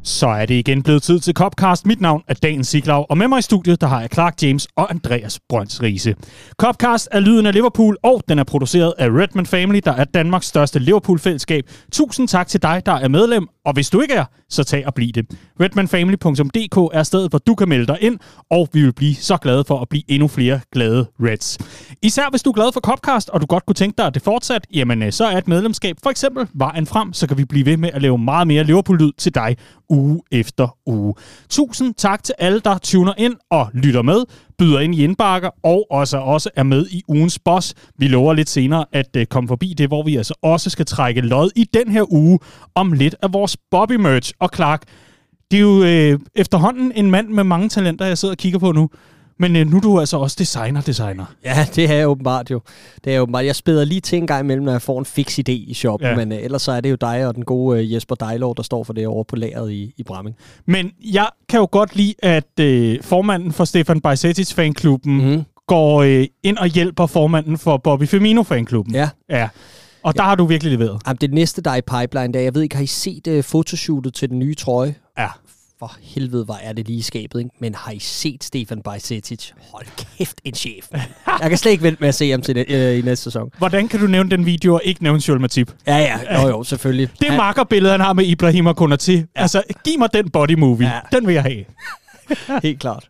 Så er det igen blevet tid til Copcast. Mit navn er Dan Siglau, og med mig i studiet, der har jeg Clark James og Andreas Brøns Riise. Copcast er lyden af Liverpool, og den er produceret af Redman Family, der er Danmarks største Liverpool-fællesskab. Tusind tak til dig, der er medlem, og hvis du ikke er, så tag og bliv det. Redmanfamily.dk er stedet, hvor du kan melde dig ind, og vi vil blive så glade for at blive endnu flere glade Reds. Især hvis du er glad for Copcast, og du godt kunne tænke dig, at det fortsat, jamen så er et medlemskab for eksempel vejen frem, så kan vi blive ved med at lave meget mere Liverpool-lyd til dig uge efter uge. Tusind tak til alle, der tuner ind og lytter med, byder ind i indbakker og også er med i ugens boss. Vi lover lidt senere at komme forbi det, hvor vi altså også skal trække lod i den her uge om lidt af vores Bobby-merch. Og Clark, det er jo efterhånden en mand med mange talenter, jeg sidder og kigger på nu. Men nu er du altså også designer. Ja, det er jeg åbenbart jo. Jeg spæder lige til en gang imellem, når jeg får en fix idé i shoppen, ja. Men ellers så er det jo dig og den gode Jesper Dejlov, der står for det over på lageret i Bramming. Men jeg kan jo godt lide, at formanden for Stefan Bajsetic fanklubben går ind og hjælper formanden for Bobby Firmino fanklubben. Ja. Og der har du virkelig leveret. Jamen, det næste, der er i pipeline, der jeg ved ikke, har I set fotoshootet til den nye trøje? Ja. For helvede, hvor er det lige i skabet, ikke? Men har I set Stefan Bajsetic? Hold kæft, en chef. Jeg kan slet ikke vente med at se ham til i næste sæson. Hvordan kan du nævne den video og ikke nævne Joel Matip? Ja, jo, selvfølgelig. Det makkerbillede, han har med Ibrahima Konate. Ja. Altså, giv mig den body movie. Ja. Den vil jeg have. Helt klart.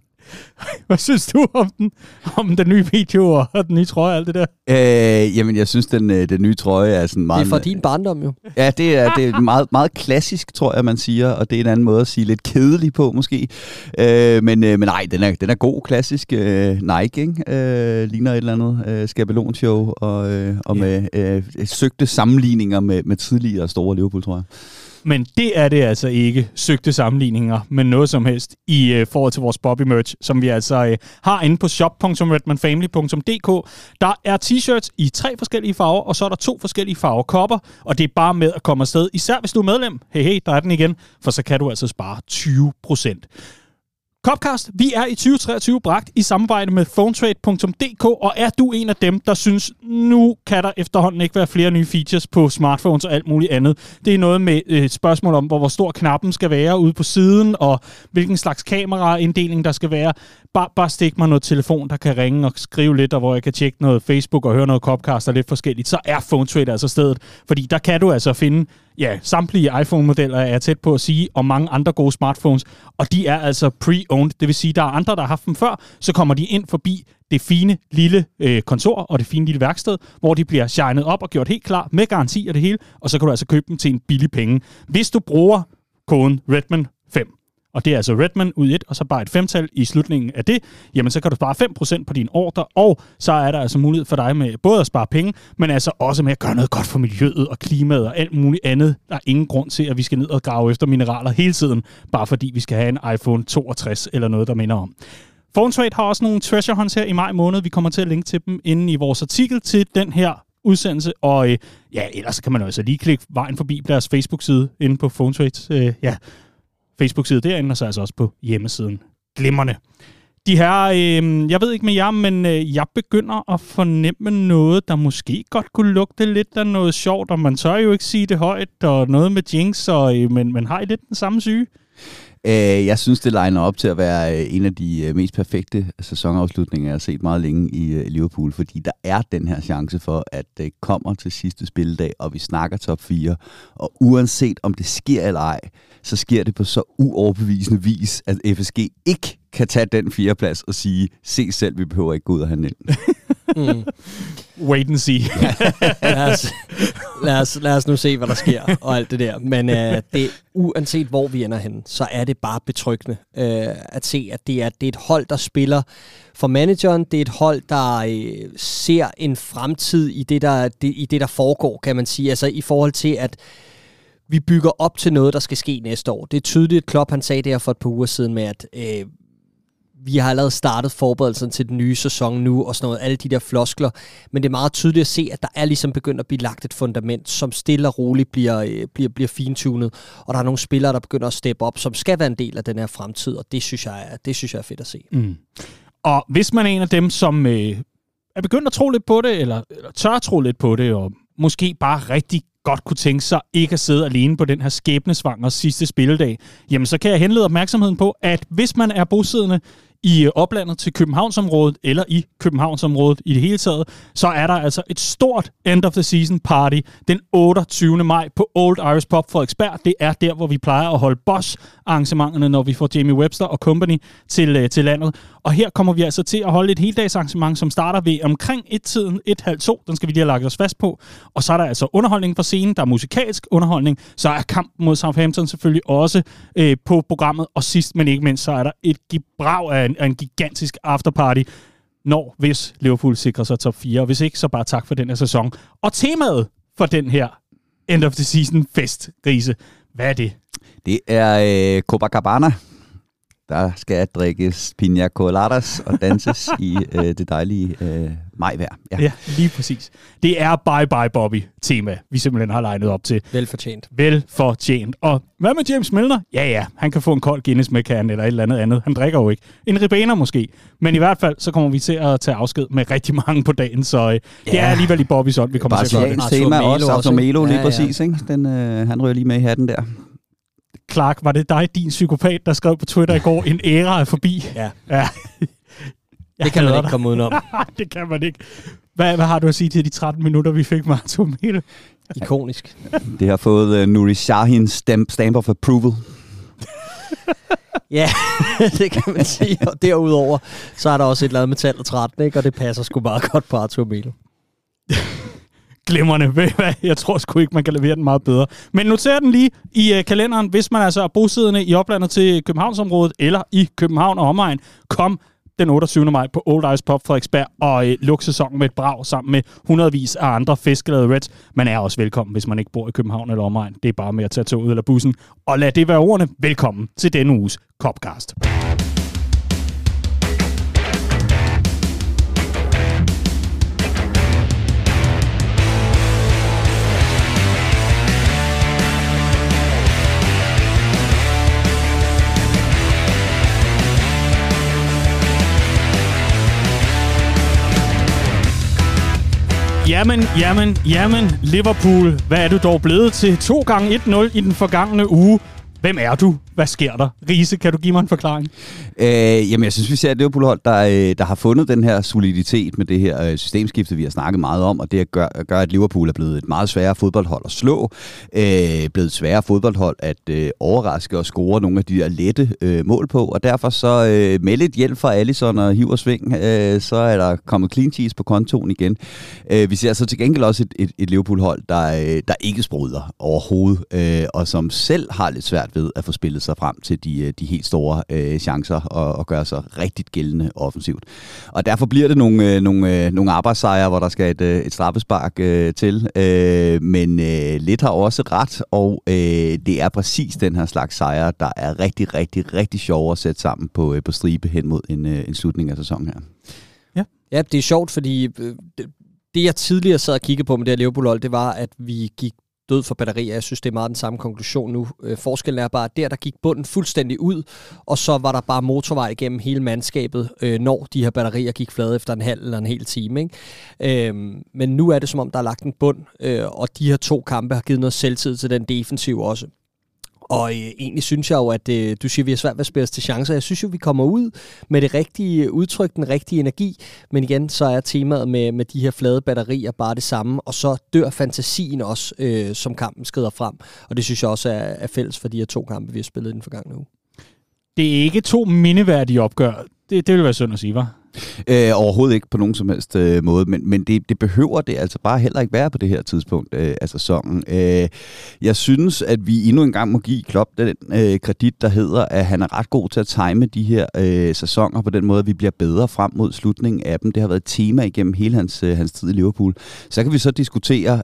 Hvad synes du om den nye video og den nye trøje og alt det der? Jamen, jeg synes, den nye trøje er sådan meget... Det er for din barndom jo. Ja, det er meget, meget klassisk, tror jeg, man siger, og det er en anden måde at sige lidt kedelig på, måske. Men nej, den er god, klassisk Nike, ikke? Ligner et eller andet skabelonshow og med søgte sammenligninger med tidligere store Liverpool, tror jeg. Men det er det altså ikke søgte sammenligninger med noget som helst i forhold til vores Bobby-merch, som vi altså har inde på shop.redmanfamily.dk. Der er t-shirts i 3 forskellige farver, og så er der 2 forskellige farvekopper, og det er bare med at komme afsted. Især hvis du er medlem. Hey, der er den igen, for så kan du altså spare 20%. Copcast, vi er i 2023 bragt i samarbejde med phonetrade.dk, og er du en af dem, der synes, nu kan der efterhånden ikke være flere nye features på smartphones og alt muligt andet. Det er noget med et spørgsmål om, hvor stor knappen skal være ude på siden, og hvilken slags kamerainddeling der skal være. Bare stik mig noget telefon, der kan ringe og skrive lidt, og hvor jeg kan tjekke noget Facebook og høre noget Copcast og lidt forskelligt. Så er PhoneTrade altså stedet, fordi der kan du altså finde samtlige iPhone-modeller, er tæt på at sige, og mange andre gode smartphones, og de er altså pre-owned. Det vil sige, der er andre, der har haft dem før, så kommer de ind forbi det fine lille kontor og det fine lille værksted, hvor de bliver shined op og gjort helt klar med garanti og det hele, og så kan du altså købe dem til en billig penge. Hvis du bruger koden Redman5, og det er altså Redman ud 1, og så bare et 5-tal i slutningen af det, jamen så kan du spare 5% på din ordre, og så er der altså mulighed for dig med både at spare penge, men altså også med at gøre noget godt for miljøet og klimaet og alt muligt andet. Der er ingen grund til, at vi skal ned og grave efter mineraler hele tiden, bare fordi vi skal have en iPhone 62 eller noget, der minder om. PhoneTrade har også nogle treasure hunts her i maj måned. Vi kommer til at linke til dem inde i vores artikel til den her udsendelse, og ellers kan man altså lige klikke vejen forbi deres Facebook-side inde på PhoneTrade. Facebook-side derinde, og så altså også på hjemmesiden. Glimrende. De her, jeg ved ikke med jer, men jeg begynder at fornemme noget, der måske godt kunne lugte lidt af noget sjovt, og man tør jo ikke sige det højt, og noget med jinx, men har I lidt den samme syge? Jeg synes, det liner op til at være en af de mest perfekte sæsonafslutninger, jeg har set meget længe i Liverpool, fordi der er den her chance for, at det kommer til sidste spilledag, og vi snakker top 4, og uanset om det sker eller ej, så sker det på så uoverbevisende vis, at FSG ikke kan tage den 4. plads og sige, se selv, vi behøver ikke gå ud og handle ind. Wait and see. lad os nu se, hvad der sker, og alt det der. Men det, uanset hvor vi ender henne, så er det bare betryggende at se, at det er et hold, der spiller for manageren. Det er et hold, der ser en fremtid i det, der foregår, kan man sige. Altså i forhold til, at vi bygger op til noget, der skal ske næste år. Det er tydeligt, Klopp han sagde det her for et par uger siden med, at vi har allerede startet forberedelsen til den nye sæson nu, og sådan noget, alle de der floskler, men det er meget tydeligt at se, at der er ligesom begyndt at blive lagt et fundament, som stille og roligt bliver fintunet, og der er nogle spillere, der begynder at steppe op, som skal være en del af den her fremtid, og det synes jeg er fedt at se. Mm. Og hvis man er en af dem, som er begyndt at tro lidt på det, eller tør at tro lidt på det, og måske bare rigtig godt kunne tænke sig ikke at sidde alene på den her skæbnesvangre sidste spilledag, jamen så kan jeg henlede opmærksomheden på, at hvis man er bosiddende i oplandet til Københavnsområdet, eller i Københavnsområdet i det hele taget, så er der altså et stort end of the season party den 28. maj på Old Irish Pub Frederiksberg. Det er der, hvor vi plejer at holde Bosch-arrangementerne, når vi får Jamie Webster og company til landet. Og her kommer vi altså til at holde et heldagsarrangement, som starter ved omkring 1-tiden, 1:30. Den skal vi lige have lagt os fast på. Og så er der altså underholdning fra scenen, der er musikalsk underholdning, så er kampen mod Southampton selvfølgelig også på programmet. Og sidst, men ikke mindst, så er der et gebrag af en gigantisk afterparty, hvis Liverpool sikrer sig top 4. Og hvis ikke, så bare tak for den her sæson. Og temaet for den her end of the season fest, Grise, hvad er det? Det er Copacabana. Der skal drikkes piña coladas og danses i det dejlige majvejr. Ja, lige præcis. Det er Bye Bye Bobby-tema, vi simpelthen har legnet op til. Velfortjent. Og hvad med James Milner? Ja, han kan få en kold Guinness med kan eller et eller andet. Han drikker jo ikke. En Ribena måske. Men i hvert fald, så kommer vi til at tage afsked med rigtig mange på dagen, så det er alligevel i Bobbys ånd, vi kommer til at gøre det. Tema også, Arthur Melo lige præcis. Ikke? Han rører lige med i hatten der. Clark, var det dig, din psykopat, der skrev på Twitter i går, en æra er forbi? Ja. Det kan man ikke komme udenom. Det kan man ikke. Hvad har du at sige til de 13 minutter, vi fik med Arthur Melo? Ikonisk. Det har fået Nuri Shahins stamp of approval. Ja, det kan man sige. Og derudover, så er der også et eller andet med tallet 13, ikke? Og det passer sgu meget godt på Arthur Melo. Glimrende. Jeg tror sgu ikke, man kan levere den meget bedre. Men noter den lige i kalenderen, hvis man altså er bosiddende i oplandet til Københavnsområdet eller i København og omegn. Kom den 28. maj på Old Irish Pub Frederiksberg og luk sæsonen med et brag sammen med hundredvis af andre fiskelavede Reds. Man er også velkommen, hvis man ikke bor i København eller omegn. Det er bare med at tage toget eller bussen. Og lad det være ordene. Velkommen til denne uges Copcast. Jamen, Liverpool, hvad er du dog blevet til 2 gange 1-0 i den forgangne uge? Hvem er du? Hvad sker der? Riese, kan du give mig en forklaring? Jamen, jeg synes, vi ser et Liverpool-hold, der har fundet den her soliditet med det her systemskifte, vi har snakket meget om, og det gør, at Liverpool er blevet et meget sværere fodboldhold at slå, blevet et sværere fodboldhold at overraske og score nogle af de der lette mål på, og derfor så med lidt hjælp fra Alisson og hiv og sving, så er der kommet clean sheets på kontoen igen. Vi ser altså til gengæld også et Liverpool-hold, der ikke spruder overhovedet, og som selv har lidt svært ved at få spillet sig frem til de helt store chancer og gøre sig rigtig gældende offensivt. Og derfor bliver det nogle arbejdssejre, hvor der skal et straffespark til. Men lidt har også ret, og det er præcis den her slags sejre, der er rigtig, rigtig, rigtig sjov at sætte sammen på stribe hen mod en slutning af sæsonen her. Ja, det er sjovt, fordi det jeg tidligere sad og kiggede på med det her Liverpool-hold, det var, at vi gik død for batterier. Jeg synes, det er meget den samme konklusion nu. Forskellen er bare, at der gik bunden fuldstændig ud, og så var der bare motorvej igennem hele mandskabet, når de her batterier gik flade efter en halv eller en hel time. Ikke? Men nu er det som om, der er lagt en bund, og de her 2 kampe har givet noget selvtid til den defensiv også. Og egentlig synes jeg jo, at du siger, at vi har svært ved at spille os til chancer. Jeg synes jo, vi kommer ud med det rigtige udtryk, den rigtige energi. Men igen, så er temaet med de her flade batterier bare det samme. Og så dør fantasien også, som kampen skrider frem. Og det synes jeg også er fælles for de her 2 kampe, vi har spillet i den forgangne uge. Det er ikke 2 mindeværdige opgør. Det vil være synd at sige, hva'? Overhovedet ikke på nogen som helst måde, men det behøver det altså bare heller ikke være på det her tidspunkt af sæsonen. Jeg synes, at vi endnu en gang må give Klopp den kredit, der hedder, at han er ret god til at time de her sæsoner på den måde, at vi bliver bedre frem mod slutningen af dem. Det har været et tema igennem hele hans tid i Liverpool. Så kan vi så diskutere,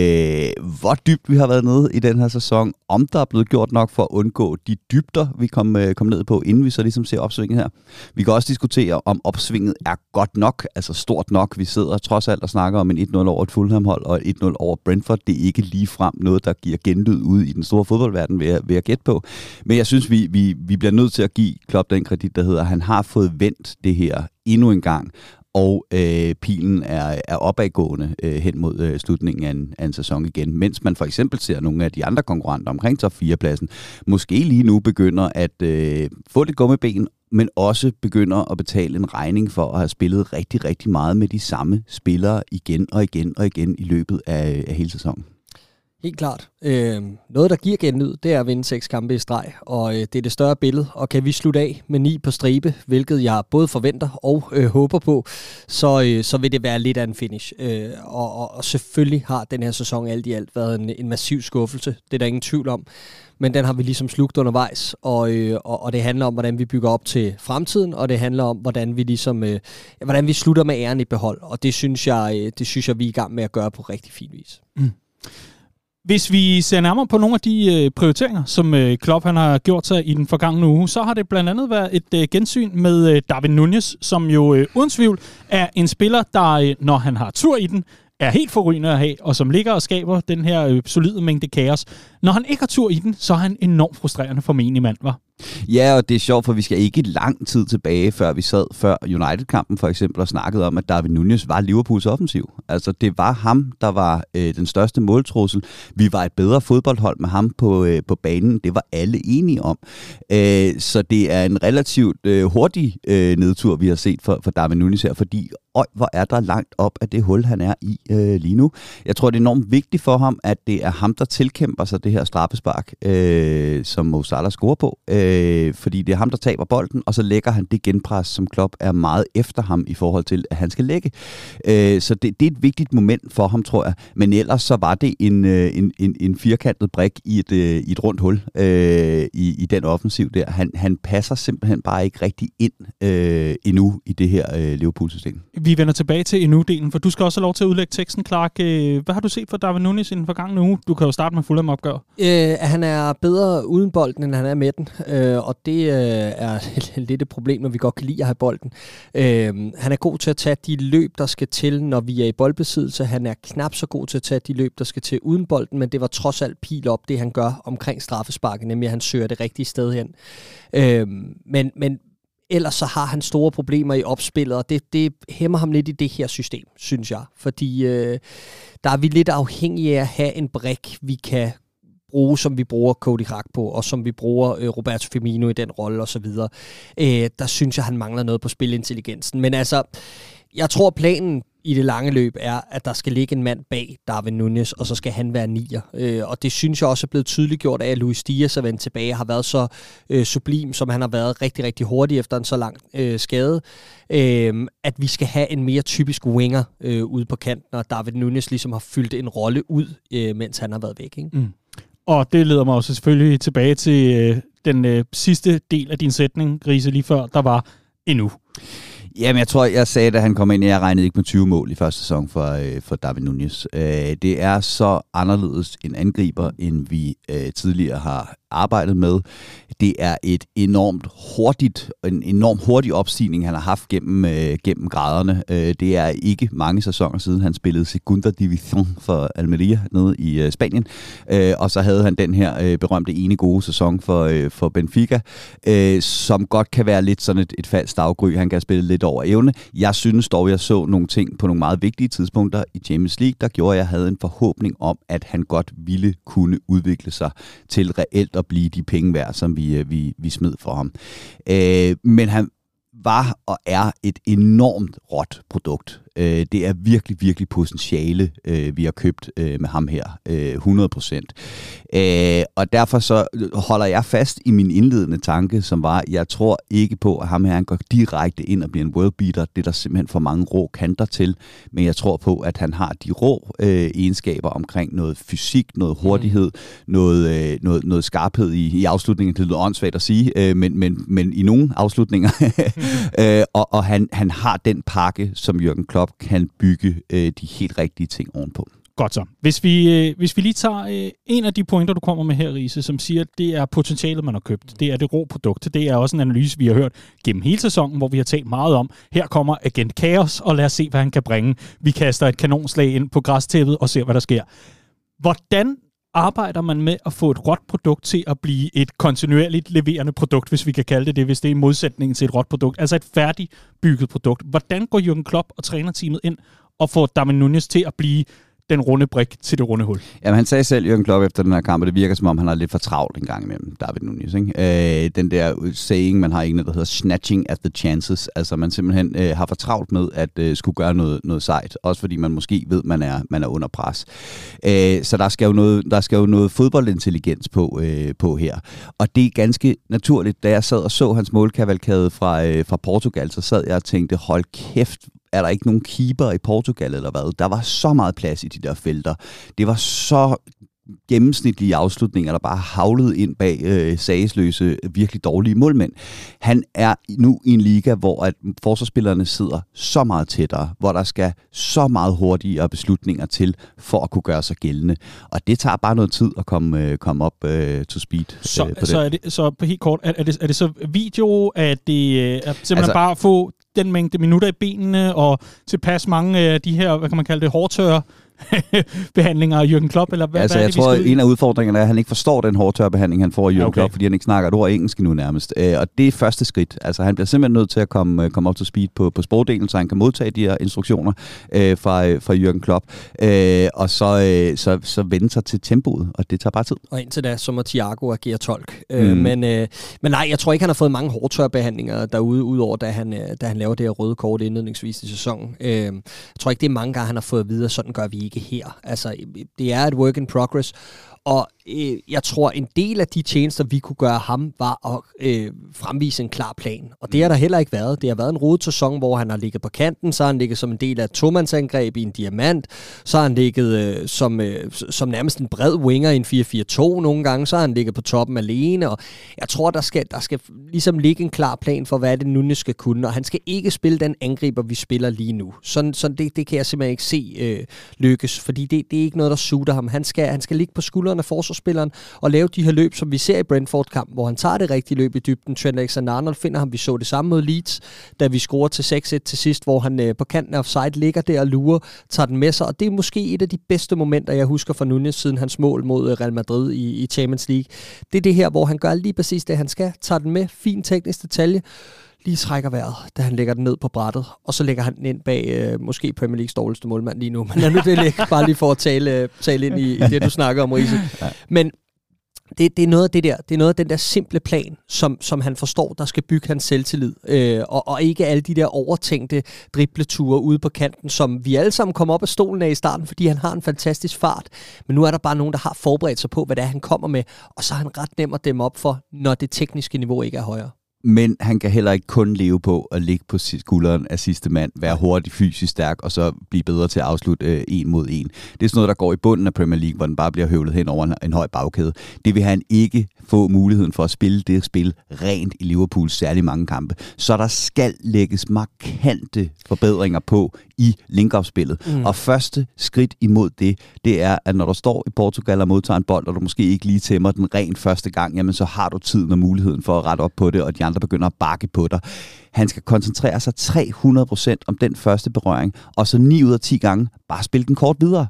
hvor dybt vi har været nede i den her sæson, om der er blevet gjort nok for at undgå de dybder, vi kom ned på, inden vi så ligesom ser opsvinget her. Vi kan også diskutere, om opsvinget er godt nok, altså stort nok. Vi sidder trods alt og snakker om en 1-0 over et Fulham-hold og et 1-0 over Brentford. Det er ikke ligefrem noget, der giver genlyd ude i den store fodboldverden, ved at gætte på. Men jeg synes, vi bliver nødt til at give Klopp den kredit, der hedder, at han har fået vendt det her endnu en gang. og pilen er opadgående hen mod slutningen af en sæson igen, mens man for eksempel ser nogle af de andre konkurrenter omkring top 4-pladsen, måske lige nu begynder at få lidt gummibén, men også begynder at betale en regning for at have spillet rigtig, rigtig meget med de samme spillere igen og igen og igen i løbet af hele sæsonen. Helt klart. Noget, der giver genlyd, det er at vinde 6 kampe i streg, og det er det større billede. Og kan vi slutte af med 9 på stribe, hvilket jeg både forventer og håber på, så vil det være lidt af en finish. Og selvfølgelig har den her sæson alt i alt været en massiv skuffelse. Det er der ingen tvivl om. Men den har vi ligesom slugt undervejs, og det handler om, hvordan vi bygger op til fremtiden, og det handler om, hvordan vi slutter med æren i behold. Og det synes jeg, vi er i gang med at gøre på rigtig fin vis. Mm. Hvis vi ser nærmere på nogle af de prioriteringer, som Klopp han har gjort sig i den forgangne uge, så har det blandt andet været et gensyn med Darwin Núñez, som jo uden tvivl er en spiller, der, når han har tur i den, er helt forrygende at have, og som ligger og skaber den her solide mængde kaos. Når han ikke har tur i den, så er han enormt frustrerende for menig mand, var. Ja, og det er sjovt, for vi skal ikke lang tid tilbage, før vi sad før United-kampen for eksempel og snakkede om, at Darwin Núñez var Liverpools offensiv. Altså, det var ham, der var den største måltrussel. Vi var et bedre fodboldhold med ham på banen. Det var alle enige om. Så det er en relativt hurtig nedtur, vi har set for Darwin Núñez her, fordi hvor er der langt op af det hul, han er i lige nu. Jeg tror, det er enormt vigtigt for ham, at det er ham, der tilkæmper sig det her straffespark, som Mo Salah scorer på. Fordi det er ham, der taber bolden, og så lægger han det genpres, som Klopp er meget efter ham i forhold til, at han skal lægge. Så det er et vigtigt moment for ham, tror jeg. Men ellers så var det en firkantet brik i et rundt hul i den offensiv der. Han passer simpelthen bare ikke rigtig ind endnu i det her Liverpool-system. Vi vender tilbage til endnu-delen, for du skal også have lov til at udlægge teksten, Clark. Hvad har du set for Darwin Núñez i den forgangne uge? Du kan jo starte med Fulham-opgør. Han er bedre uden bolden, end han er med den. Og det er lidt et problem, når vi godt kan lide at have bolden. Han er god til at tage de løb, der skal til, når vi er i boldbesiddelse. Han er knap så god til at tage de løb, der skal til uden bolden, men det var trods alt pil op, det han gør omkring straffesparket, nemlig at han søger det rigtige sted hen. Men ellers så har han store problemer i opspillet, og det hæmmer ham lidt i det her system, synes jeg. Fordi der er vi lidt afhængige af at have en brik, vi kan bruge, som vi bruger Cody Gakpo, og som vi bruger Roberto Firmino i den rolle osv. Der synes jeg, han mangler noget på spilintelligensen. Men altså, jeg tror planen i det lange løb er, at der skal ligge en mand bag Darwin Núñez, og så skal han være nier. Og det synes jeg også er blevet tydeligt gjort af, at Luis Diaz er vendt tilbage, har været så sublim, som han har været rigtig, rigtig hurtigt efter en så lang skade. At vi skal have en mere typisk winger ude på kanten, og Darwin Núñez ligesom har fyldt en rolle ud, mens han har været væk. Ikke? Mm. Og det leder mig også selvfølgelig tilbage til den sidste del af din sætning, Grise, lige før, der var endnu. Jamen, jeg tror, jeg sagde, da han kom ind, jeg regnede ikke med 20 mål i første sæson for Darwin Núñez. Det er så anderledes en angriber, end vi tidligere har arbejdet med. Det er en enormt hurtig opstigning, han har haft gennem graderne. Det er ikke mange sæsoner siden, han spillede Segunda Division for Almeria nede i Spanien. Og så havde han den her berømte ene gode sæson for Benfica, som godt kan være lidt sådan et falsk daggry. Han kan spille lidt over evne. Jeg synes dog, jeg så nogle ting på nogle meget vigtige tidspunkter i Champions League, der gjorde, at jeg havde en forhåbning om, at han godt ville kunne udvikle sig til reelt at blive de penge værd, som vi smed for ham. Men han var og er et enormt råt produkt. Det er virkelig, virkelig potentiale, vi har købt med ham her. 100%. Og derfor så holder jeg fast i min indledende tanke, som var, jeg tror ikke på, at ham her han går direkte ind og bliver en worldbeater. Det er der simpelthen for mange rå kanter til. Men jeg tror på, at han har de rå egenskaber omkring noget fysik, noget hurtighed, noget skarphed i afslutningen. Det lyder åndssvagt at sige, men i nogle afslutninger. Og han har den pakke, som Jürgen Klopp kan bygge de helt rigtige ting ovenpå. Godt så. Hvis vi lige tager en af de pointer, du kommer med her, Riese, som siger, at det er potentialet, man har købt. Det er det rå produkt. Det er også en analyse, vi har hørt gennem hele sæsonen, hvor vi har talt meget om, her kommer Agent Chaos, og lad os se, hvad han kan bringe. Vi kaster et kanonslag ind på græstæppet og ser, hvad der sker. Hvordan arbejder man med at få et råt produkt til at blive et kontinuerligt leverende produkt, hvis vi kan kalde det, hvis det er i modsætning til et råt produkt, altså et færdigbygget produkt. Hvordan går Jürgen Klopp og trænerteamet ind og får Darwin Núñez til at blive den runde brik til det runde hul? Jamen, han sagde selv, Jürgen Klopp, efter den her kamp, og det virker som om, han har lidt for travlt en gang imellem, Darwin Núñez, ikke? Den der saying, man har en, der hedder snatching at the chances, altså man simpelthen har for travlt med at skulle gøre noget sejt, også fordi man måske ved, man er under pres. Så der skal jo noget fodboldintelligens på her, og det er ganske naturligt. Da jeg sad og så hans målkavalkade fra Portugal, så sad jeg og tænkte, hold kæft, er der ikke nogen keeper i Portugal eller hvad? Der var så meget plads i de der felter. Det var så gennemsnitlige afslutninger, der bare havlede ind bag sagesløse, virkelig dårlige målmænd. Han er nu i en liga, hvor at forsvarsspillerne sidder så meget tættere, hvor der skal så meget hurtigere beslutninger til, for at kunne gøre sig gældende. Og det tager bare noget tid at komme op to speed. Så på helt kort, er det så video, at det simpelthen bare at få den mængde minutter i benene, og tilpas mange af de her, hvad kan man kalde det, hårdtørre behandlinger af Jürgen Klopp, eller hvad, altså, hvad er jeg tror, en af udfordringerne er, at han ikke forstår den hårdtørbehandling, han får af Jürgen Klopp, fordi han ikke snakker et ord engelsk nu nærmest. Og det er første skridt. Altså, han bliver simpelthen nødt til at komme op til speed på sprogdelen, så han kan modtage de her instruktioner fra Jürgen Klopp, og så vende sig til tempoet, og det tager bare tid. Og indtil da, så må Thiago agere tolk. Men nej, jeg tror ikke, han har fået mange hårdtørbehandlinger derude, udover da han laver det her røde kort indledningsvis i sæsonen. Jeg tror ikke, det er mange gange, han har fået at vide, sådan gør vi ikke her. Altså, det er et work in progress, og jeg tror, en del af de tjenester, vi kunne gøre ham, var at fremvise en klar plan. Og det har der heller ikke været. Det har været en rodet sæson, hvor han har ligget på kanten, så har han ligget som en del af et tomandsangreb i en diamant, så har han ligget som nærmest en bred winger i en 4-4-2 nogle gange, så har han ligget på toppen alene, og jeg tror, der skal ligesom ligge en klar plan for, hvad det Núñez skal kunne, og han skal ikke spille den angriber, vi spiller lige nu. Sådan det kan jeg simpelthen ikke se lykkes, fordi det er ikke noget, der suiter ham. Han skal ligge på skuldrene af forsvarsspilleren og lave de her løb, som vi ser i Brentford-kampen, hvor han tager det rigtige løb i dybden. Trent Alexander-Arnold finder ham. Vi så det samme mod Leeds, da vi scorer til 6-1 til sidst, hvor han på kanten af offside ligger der og lurer, tager den med sig, og det er måske et af de bedste momenter, jeg husker fra Núñez siden hans mål mod Real Madrid i Champions League. Det er det her, hvor han gør lige præcis det, han skal. Tager den med, fin teknisk detalje, lige trækker vejret, da han lægger den ned på brættet, og så lægger han den ind bag måske Premier Leagues dårligste målmand lige nu. Men lad nu det ligge, bare lige for at tale ind i det, du snakker om, Riese. Men det er noget af det der, det er noget af den der simple plan, som han forstår, der skal bygge hans selvtillid, og ikke alle de der overtænkte dribleture ude på kanten, som vi alle sammen kom op af stolen af i starten, fordi han har en fantastisk fart. Men nu er der bare nogen, der har forberedt sig på, hvad det er, han kommer med, og så er han ret nem at dæmme op for, når det tekniske niveau ikke er højere. Men han kan heller ikke kun leve på at ligge på skulderen af sidste mand, være hurtig, fysisk stærk, og så blive bedre til at afslutte 1 mod 1. Det er sådan noget, der går i bunden af Premier League, hvor den bare bliver høvlet hen over en høj bagkæde. Det vil han ikke få muligheden for at spille det spil rent i Liverpools særlig mange kampe. Så der skal lægges markante forbedringer på i link-up-spillet. Og første skridt imod det er, at når du står i Portugal og modtager en bold, og du måske ikke lige tæmmer den rent første gang, jamen så har du tiden og muligheden for at rette op på det, og de andre begynder at bakke på dig. Han skal koncentrere sig 300% om den første berøring, og så 9 ud af 10 gange bare spille den kort videre.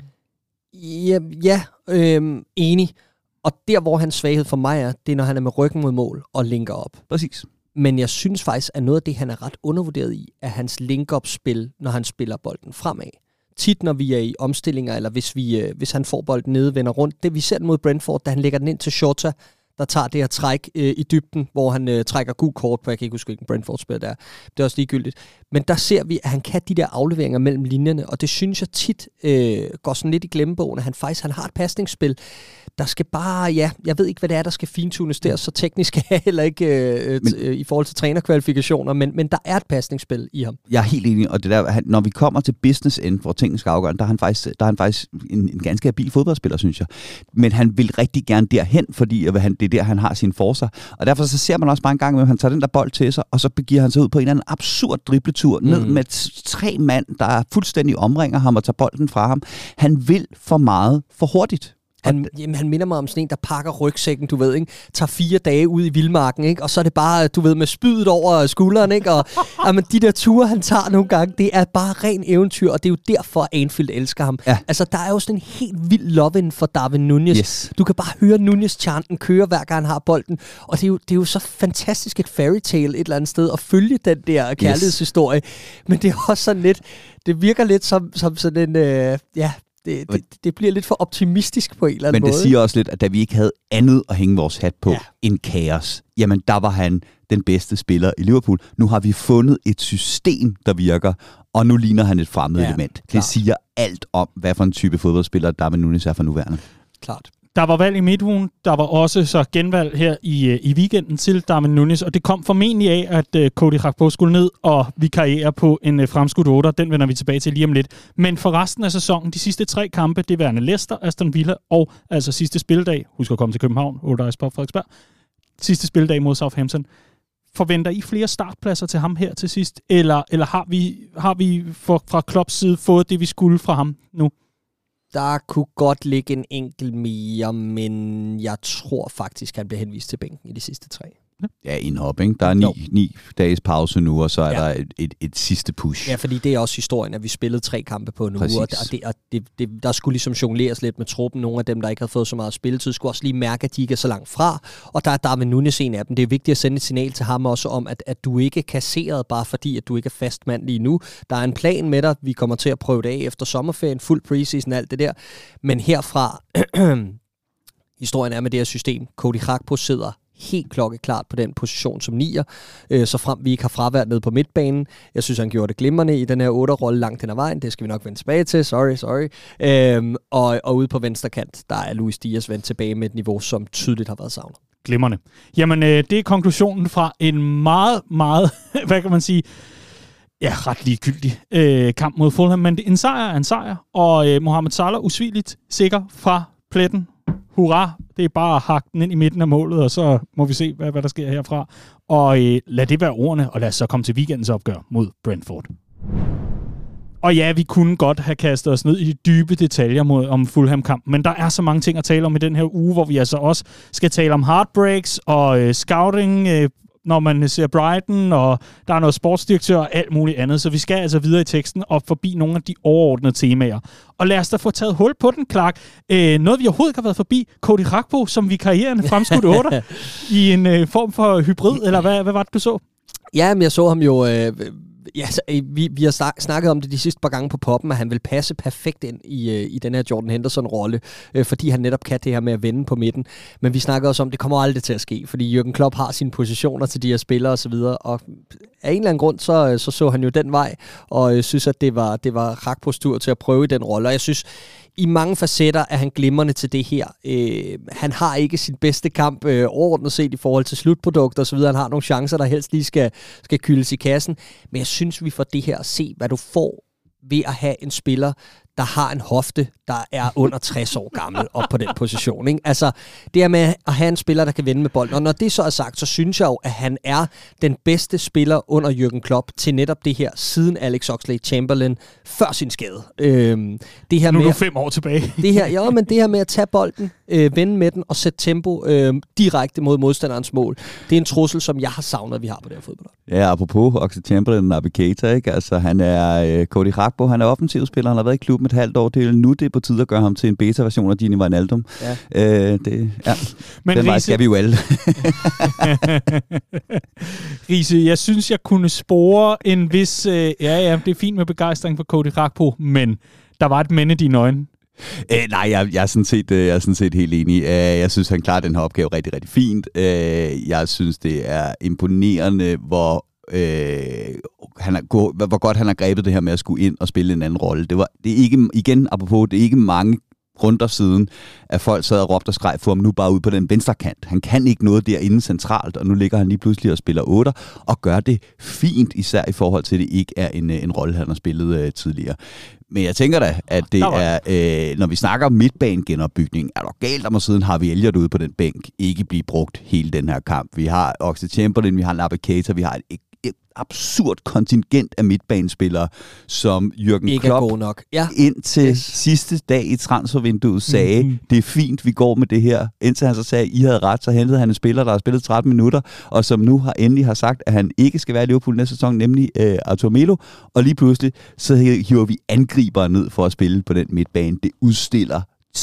Enig. Og der, hvor hans svaghed for mig er, det er, når han er med ryggen mod mål og linker op. Præcis. Men jeg synes faktisk, at noget af det, han er ret undervurderet i, er hans link-up-spil, når han spiller bolden fremad. Tit, når vi er i omstillinger, eller hvis han får bolden nede, vender rundt. Det vi ser mod Brentford, da han lægger den ind til Jota, der tager det her træk i dybden, hvor han trækker gul kort på, jeg kan ikke huske, hvilken Brentford-spil der. Det er også ligegyldigt. Men der ser vi, at han kan de der afleveringer mellem linjerne, og det synes jeg tit går sådan lidt i glemmebogen, at han har et pasningsspil. Der skal bare, jeg ved ikke, hvad det er, der skal fintunes der, så teknisk er jeg heller ikke i forhold til trænerkvalifikationer, men der er et pasningsspil i ham. Jeg er helt enig, og det der, når vi kommer til business end, hvor tingene skal afgøre, der er han faktisk en ganske habil fodboldspiller, synes jeg. Men han vil rigtig gerne derhen, fordi det er der, han har sin forser. Og derfor så ser man også bare en gang med, at han tager den der bold til sig, og så begiver han sig ud på en eller anden absurd dribletur ned med 3 mand, der fuldstændig omringer ham og tager bolden fra ham. Han vil for meget for hurtigt. Han minder mig om sådan en, der pakker rygsækken, du ved, ikke? Tager 4 dage ud i vildmarken, ikke? Og så er det bare, du ved, med spydet over skulderen, ikke? Og jamen, de der ture, han tager nogle gange, det er bare ren eventyr, og det er jo derfor, Anfield elsker ham. Ja. Altså, der er jo sådan en helt vild love-in for Darwin Núñez. Yes. Du kan bare høre Núñez-chanten køre, hver gang han har bolden. Og det er jo så fantastisk et fairytale et eller andet sted at følge den der kærlighedshistorie. Men det er også sådan lidt, det virker lidt som sådan en, det bliver lidt for optimistisk på en eller anden måde. Men det siger også lidt, at da vi ikke havde andet at hænge vores hat på end kaos, jamen der var han den bedste spiller i Liverpool. Nu har vi fundet et system, der virker, og nu ligner han et fremmed element. Klart. Det siger alt om, hvad for en type fodboldspiller Darwin Núñez er for nuværende. Klart. Der var valg i midtugen. Der var også så genvalg her i weekenden til Darwin Núñez, og det kom formentlig af, at Cody Gakpo skulle ned og vikariere på en fremskudt 8. Den vender vi tilbage til lige om lidt. Men for resten af sæsonen, de sidste 3 kampe, det værende Leicester, Aston Villa og altså sidste spilledag, husk at komme til København, Old Eyes på Frederiksberg, sidste spilledag mod Southampton. Forventer I flere startpladser til ham her til sidst, eller har vi fra Klopps side fået det, vi skulle fra ham nu? Der kunne godt ligge en enkelt mere, men jeg tror faktisk, han bliver henvist til bænken i de sidste 3. Ja, indhop, ikke? Der er 9 dages pause nu, og så er der et sidste push. Ja, fordi det er også historien, at vi spillede 3 kampe på en uge, og der skulle ligesom jongleres lidt med truppen. Nogle af dem, der ikke havde fået så meget spilletid, skulle også lige mærke, at de ikke er så langt fra. Og der er Darwin Núñez en af dem. Det er vigtigt at sende et signal til ham også om, at du ikke er kasseret, bare fordi, at du ikke er fast mand lige nu. Der er en plan med dig. Vi kommer til at prøve det af efter sommerferien, fuld preseason, alt det der. Men herfra, historien er med det her system. Cody Gakpo sidder helt klokkeklart på den position som 9'er, så frem vi ikke har fravær nede på midtbanen. Jeg synes, han gjorde det glimrende i den her 8'er-rolle langt hen ad vejen. Det skal vi nok vende tilbage til. Sorry. Og ude på venstre kant, der er Luis Diaz vendt tilbage med et niveau, som tydeligt har været savnet. Glimrende. Jamen, det er konklusionen fra en meget, meget, hvad kan man sige, ret ligegyldig kamp mod Fulham. Men en sejr er en sejr, og Mohamed Salah usvigeligt sikker fra pletten. Hurra! Det er bare at hakke den ind i midten af målet, og så må vi se, hvad der sker herfra. Og lad det være ordene, og lad os så komme til weekendens opgør mod Brentford. Og ja, vi kunne godt have kastet os ned i de dybe detaljer om Fulham-kampen, men der er så mange ting at tale om i den her uge, hvor vi altså også skal tale om heartbreaks og scouting, når man ser Brighton, og der er noget sportsdirektør og alt muligt andet. Så vi skal altså videre i teksten og forbi nogle af de overordnede temaer. Og lad os da få taget hul på den, Clark. Noget, vi overhovedet ikke har været forbi. Cody Gakpo som vikarierende fremskudt 8 i en form for hybrid, eller hvad var det, du så? Ja, men jeg så ham jo... vi har snakket om det de sidste par gange på poppen, at han vil passe perfekt ind i den her Jordan Henderson-rolle, fordi han netop kan det her med at vende på midten. Men vi snakker også om, at det kommer aldrig til at ske, fordi Jürgen Klopp har sine positioner til de her spillere osv., og af en eller anden grund, så han jo den vej, og synes, at det var Gakpos tur til at prøve den rolle. Og jeg synes, i mange facetter er han glimrende til det her. Han har ikke sin bedste kamp overordnet set i forhold til slutprodukter og så videre. Han har nogle chancer, der helst lige skal kyldes i kassen. Men jeg synes, vi får det her at se, hvad du får ved at have en spiller, der har en hofte, der er under 60 år gammel op på den position. Ikke? Altså, det er med at have en spiller, der kan vende med bolden. Og når det så er sagt, så synes jeg jo, at han er den bedste spiller under Jürgen Klopp til netop det her, siden Alex Oxlade-Chamberlain før sin skade. Det her nu er du 5 år tilbage. Men det her med at tage bolden, vende med den og sætte tempo direkte mod modstanderens mål, det er en trussel, som jeg har savnet, at vi har på det her fodbold. Ja, apropos Oxlade-Chamberlain og Naby Keita, ikke? Altså, han er Cody Gakpo, han er offensivspiller, han har været i klubben et halvt år til. Nu det er på tide at gøre ham til en beta-version af Gini Wijnaldum. Ja. Men den vej skal vi jo alle. Riese, jeg synes, jeg kunne spore en vis... det er fint med begejstring for Cody Gakpo, men der var et men i dine øjne. Nej, jeg er sådan set helt enig. Jeg synes, han klarer den her opgave rigtig, rigtig fint. Jeg synes, det er imponerende, hvor godt han har grebet det her med at skulle ind og spille en anden rolle. Det er ikke, igen apropos, det er ikke mange runder siden, at folk sad og råbte og skreg for ham nu bare ud på den venstre kant. Han kan ikke noget derinde centralt, og nu ligger han lige pludselig og spiller 8 og gør det fint, især i forhold til, at det ikke er en rolle, han har spillet tidligere. Men jeg tænker da, at det er, når vi snakker om midtbanegenopbygning, er der galt om at siden har vi Elliot ude på den bænk, ikke blive brugt hele den her kamp. Vi har Oxlade-Chamberlain, vi har Naby Keita, vi har absurd kontingent af midtbanespillere, som Jürgen Klopp nok. Ja. indtil sidste dag i transfervinduet sagde, det er fint, vi går med det her. Indtil han så sagde, I havde ret, så hentede han en spiller, der har spillet 13 minutter, og som nu endelig har sagt, at han ikke skal være i Liverpool næste sæson, nemlig Arthur Melo. Og lige pludselig, så hiver vi angribere ned for at spille på den midtbane. Det udstiller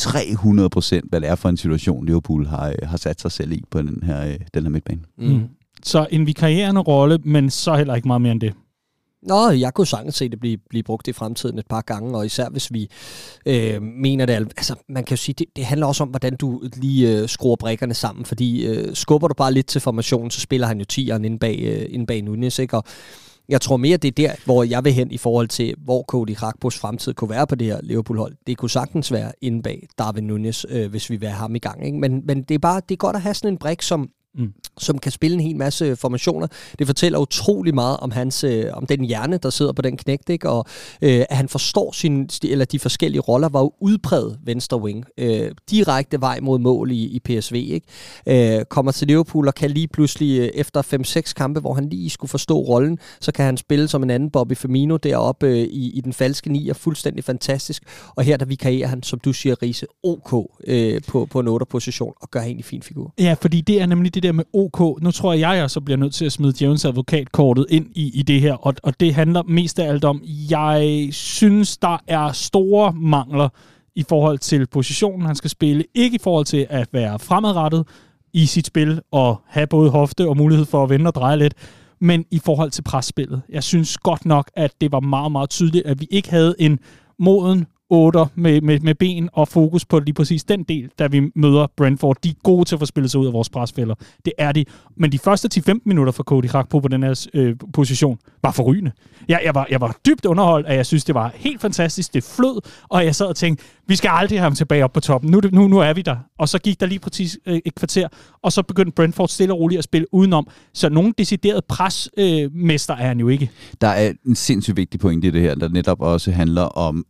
300%, hvad det er for en situation, Liverpool har sat sig selv i på den her midtbane. Så en vikarierende rolle, men så heller ikke meget mere end det. Jeg kunne sagtens se det blive brugt i fremtiden et par gange, og især hvis vi mener det. Altså, man kan jo sige, det handler også om, hvordan du lige skruer brikkerne sammen, fordi skubber du bare lidt til formationen, så spiller han jo 10'eren inde bag Nunez, ikke? Og jeg tror mere, det er der, hvor jeg vil hen i forhold til, hvor Cody Gakpos fremtid kunne være på det her Liverpool-hold. Det kunne sagtens være inde bag Darwin Nunez, hvis vi vil have ham i gang, ikke? Men det er godt at have sådan en brik, som kan spille en hel masse formationer. Det fortæller utrolig meget om om den hjerne, der sidder på den knægt, ikke? Og at han forstår de forskellige roller, var jo udpræget venstre wing. Direkte vej mod mål i PSV, ikke? Kommer til Liverpool og kan lige pludselig efter 5-6 kampe, hvor han lige skulle forstå rollen, så kan han spille som en anden Bobby Firmino deroppe i den falske nier. Fuldstændig fantastisk. Og her der vikarierer han, som du siger, Riese, OK på en 8'er-position og gør en en fin figur. Ja, fordi det er nemlig det der med OK. Nu tror jeg så bliver nødt til at smide djævelens advokatkortet ind i det her, og det handler mest af alt om, jeg synes, der er store mangler i forhold til positionen, han skal spille. Ikke i forhold til at være fremadrettet i sit spil og have både hofte og mulighed for at vende og dreje lidt, men i forhold til presspillet. Jeg synes godt nok, at det var meget, meget tydeligt, at vi ikke havde en moden 8 med ben og fokus på lige præcis den del, da vi møder Brentford. De er gode til at få spillet sig ud af vores presfælder. Det er de. Men de første 10-15 minutter for Cody Gakpo på den her position var forrygende. Jeg var dybt underholdt, og jeg synes, det var helt fantastisk. Det flød, og jeg sad og tænkte, vi skal aldrig have ham tilbage op på toppen. Nu er vi der. Og så gik der lige præcis et kvarter, og så begyndte Brentford stille og roligt at spille udenom. Så nogen decideret presmester er han jo ikke. Der er en sindssygt vigtig pointe i det her, der netop også handler om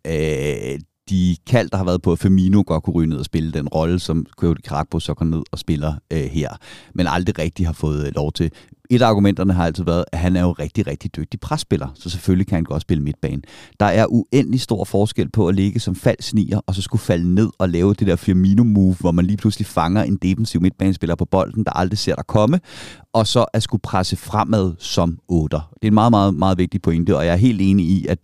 de kald, der har været på, at Firmino godt kunne ryge ned og spille den rolle, som Cody Gakpo så går ned og spiller her, men aldrig rigtig har fået lov til. Et af argumenterne har altid været, at han er jo rigtig, rigtig dygtig presspiller, så selvfølgelig kan han godt spille midtbane. Der er uendelig stor forskel på at ligge som falsk nier, og så skulle falde ned og lave det der Firmino-move, hvor man lige pludselig fanger en defensiv midtbanespiller på bolden, der aldrig ser dig komme, og så at skulle presse fremad som 8'er. Det er en meget, meget, meget vigtig pointe, og jeg er helt enig i, at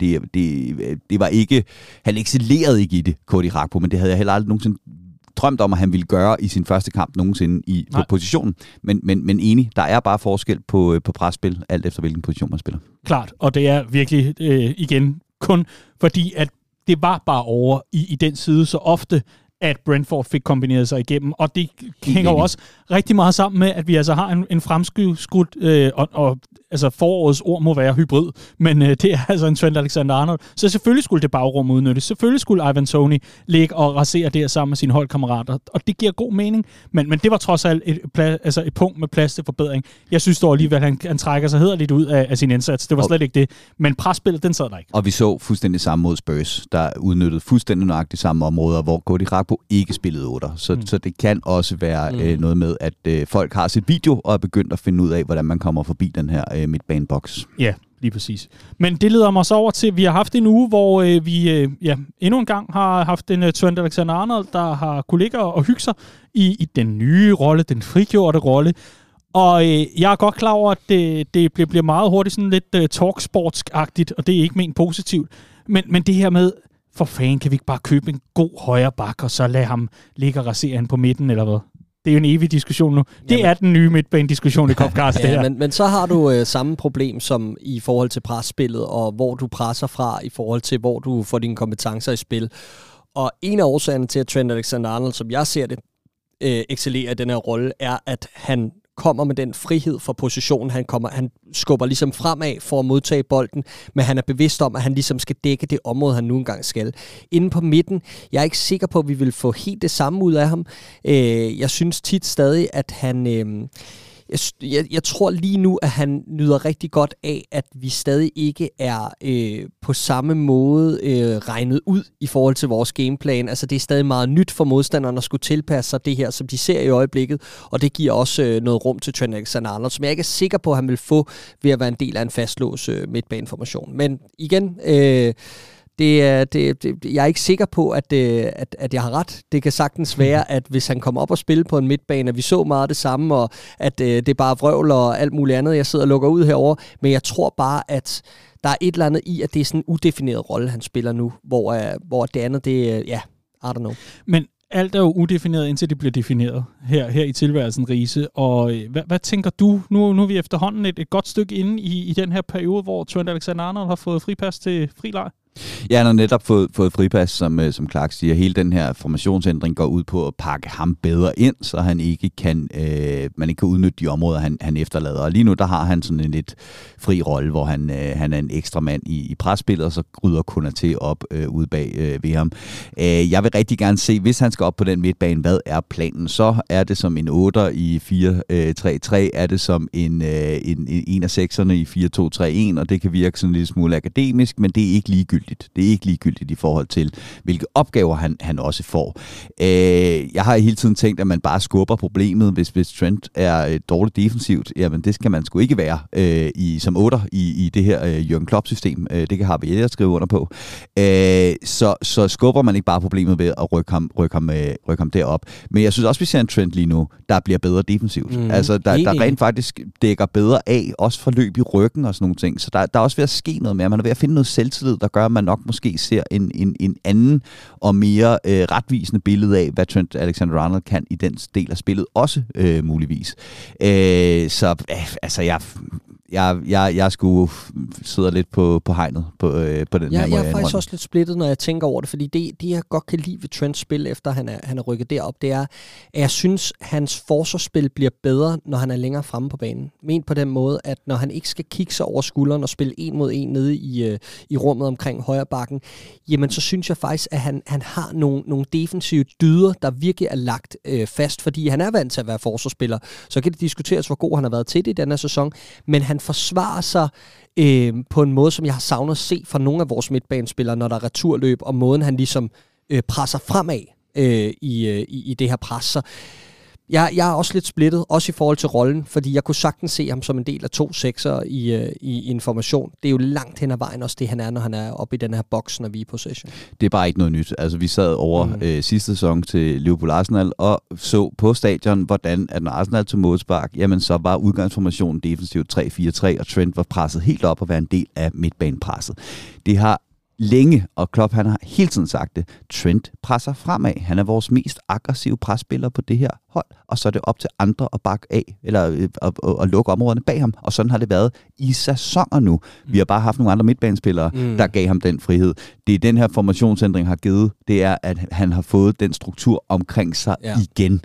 det var ikke, han excellerede ikke i det, Cody Gakpo, men det havde jeg heller aldrig nogensinde drømt om, at han ville gøre i sin første kamp nogensinde på positionen. Men enig, der er bare forskel på presspil, alt efter hvilken position man spiller. Klart, og det er virkelig igen kun fordi, at det var bare over i den side så ofte, at Brentford fik kombineret sig igennem, og det hænger jo også rigtig meget sammen med, at vi altså har en fremskudt, og altså forårets ord må være hybrid, men det er altså en Trent Alexander-Arnold, så selvfølgelig skulle det bagrum udnyttes, selvfølgelig skulle Ivan Toney ligge og rasere der sammen med sine holdkammerater, og det giver god mening, men det var trods alt et punkt med plads til forbedring. Jeg synes dog alligevel, at han trækker sig hæderligt ud af sin indsats, det var slet ikke det, men presspillet, den sad der ikke. Og vi så fuldstændig samme mod Spurs, der udnyttede fuldstændig nøjagtigt samme områder, hvor Cody Gakpo ikke spillede 8'er, så det kan også være noget med, at folk har set video og er begyndt at finde ud af, hvordan man kommer forbi den her midtbaneboks. Ja, lige præcis. Men det leder mig så over til, at vi har haft en uge, hvor vi endnu en gang har haft en Trent Alexander-Arnold, der har kunne ligge og hygge sig i den nye rolle, den frigjorte rolle. Og jeg er godt klar over, at det bliver meget hurtigt sådan lidt talksports-agtigt, og det er ikke ment positivt. Men det her med, for fanden, kan vi ikke bare købe en god højre bak, og så lade ham ligge og rasere han på midten, eller hvad? Det er jo en evig diskussion nu. Det er den nye midtbanediskussion i Copcast, det her. Men så har du samme problem som i forhold til presspillet, og hvor du presser fra i forhold til, hvor du får dine kompetencer i spil. Og en af årsagerne til, at Trent Alexander-Arnold, som jeg ser det, excellerer i den her rolle, er, at han kommer med den frihed for positionen. Han skubber ligesom fremad for at modtage bolden, men han er bevidst om, at han ligesom skal dække det område, han nu engang skal. Inde på midten, jeg er ikke sikker på, at vi vil få helt det samme ud af ham. Jeg synes tit stadig, at han Jeg tror lige nu, at han nyder rigtig godt af, at vi stadig ikke er på samme måde regnet ud i forhold til vores gameplan. Altså det er stadig meget nyt for modstanderne at skulle tilpasse sig det her, som de ser i øjeblikket, og det giver også noget rum til Trent Alexander-Arnold, som jeg ikke er sikker på, at han vil få ved at være en del af en fastlås midtbaneformation. Men igen, jeg er ikke sikker på, at jeg har ret. Det kan sagtens være, at hvis han kommer op og spiller på en midtbane, at vi så meget af det samme, og at det er bare vrøvl og alt muligt andet, jeg sidder og lukker ud herover. Men jeg tror bare, at der er et eller andet i, at det er sådan en udefineret rolle, han spiller nu, hvor det andet, det er, I don't know. Men alt er jo udefineret, indtil det bliver defineret her i tilværelsen, Riese. Og hvad tænker du? Nu er vi efterhånden et godt stykke inde i den her periode, hvor Trent Alexander-Arnold har fået fripas til frileg. Ja, han har netop fået fripas, som Clark siger. Hele den her formationsændring går ud på at pakke ham bedre ind, så han ikke kan, man ikke kan udnytte de områder, han efterlader. Og lige nu, der har han sådan en lidt fri rolle, hvor han er en ekstra mand i presspillet, og så rydder Konaté op ude bag ved ham. Jeg vil rigtig gerne se, hvis han skal op på den midtbane, hvad er planen? Så er det som en 8'er i 4-3-3, er det som en af 6'erne i 4-2-3-1, og det kan virke sådan en lille smule akademisk, men det er ikke ligegyldigt. Det er ikke ligegyldigt i forhold til, hvilke opgaver han også får. Jeg har hele tiden tænkt, at man bare skubber problemet, hvis Trent er dårligt defensivt. Jamen, det skal man sgu ikke være som 8'er i det her Jürgen Klopp-system. Det kan Harvey Elliott skrive under på. Så skubber man ikke bare problemet ved at rykke ham derop. Men jeg synes også, vi ser en Trent lige nu, der bliver bedre defensivt. Altså, der rent faktisk dækker bedre af, også for løb i ryggen og sådan nogle ting. Så der er også ved at ske noget mere. Man er ved at finde noget selvtillid, der gør, at man nok måske ser en anden og mere retvisende billede af, hvad Trent Alexander-Arnold kan i den del af spillet også muligvis. Jeg skulle sidde lidt på hegnet på den her måde. Jeg er faktisk også lidt splittet, når jeg tænker over det, fordi det jeg godt kan lide ved Trents spil, efter han er rykket derop, det er, at jeg synes, hans forsvarsspil bliver bedre, når han er længere fremme på banen. Men på den måde, at når han ikke skal kigge sig over skulderen og spille 1 mod 1 nede i rummet omkring højre bakken, jamen så synes jeg faktisk, at han har nogle defensive dyder, der virkelig er lagt fast, fordi han er vant til at være forsvarsspiller. Så kan det diskuteres, hvor god han har været til det i denne sæson, men han forsvarer sig på en måde, som jeg har savnet at se fra nogle af vores midtbanespillere, når der er returløb, og måden han ligesom presser fremad i det her pres. Så jeg er også lidt splittet, også i forhold til rollen, fordi jeg kunne sagtens se ham som en del af 2 sekser i en formation. Det er jo langt hen ad vejen også det, han er, når han er oppe i den her boks, når vi er i possession. Det er bare ikke noget nyt. Altså, vi sad over sidste sæson til Liverpool-Arsenal og så på stadion, hvordan at når Arsenal tog modspark, jamen så var udgangsformationen defensivt 3-4-3, og Trent var presset helt op og være en del af midtbanepresset. Det har længe, og Klopp han har hele tiden sagt det, Trent presser fremad. Han er vores mest aggressive presspiller på det her hold, og så er det op til andre at bakke af, eller at lukke områderne bag ham, og sådan har det været i sæsoner nu. Vi har bare haft nogle andre midtbanespillere, der gav ham den frihed. Det er den her formationsændring har givet, det er, at han har fået den struktur omkring sig igen.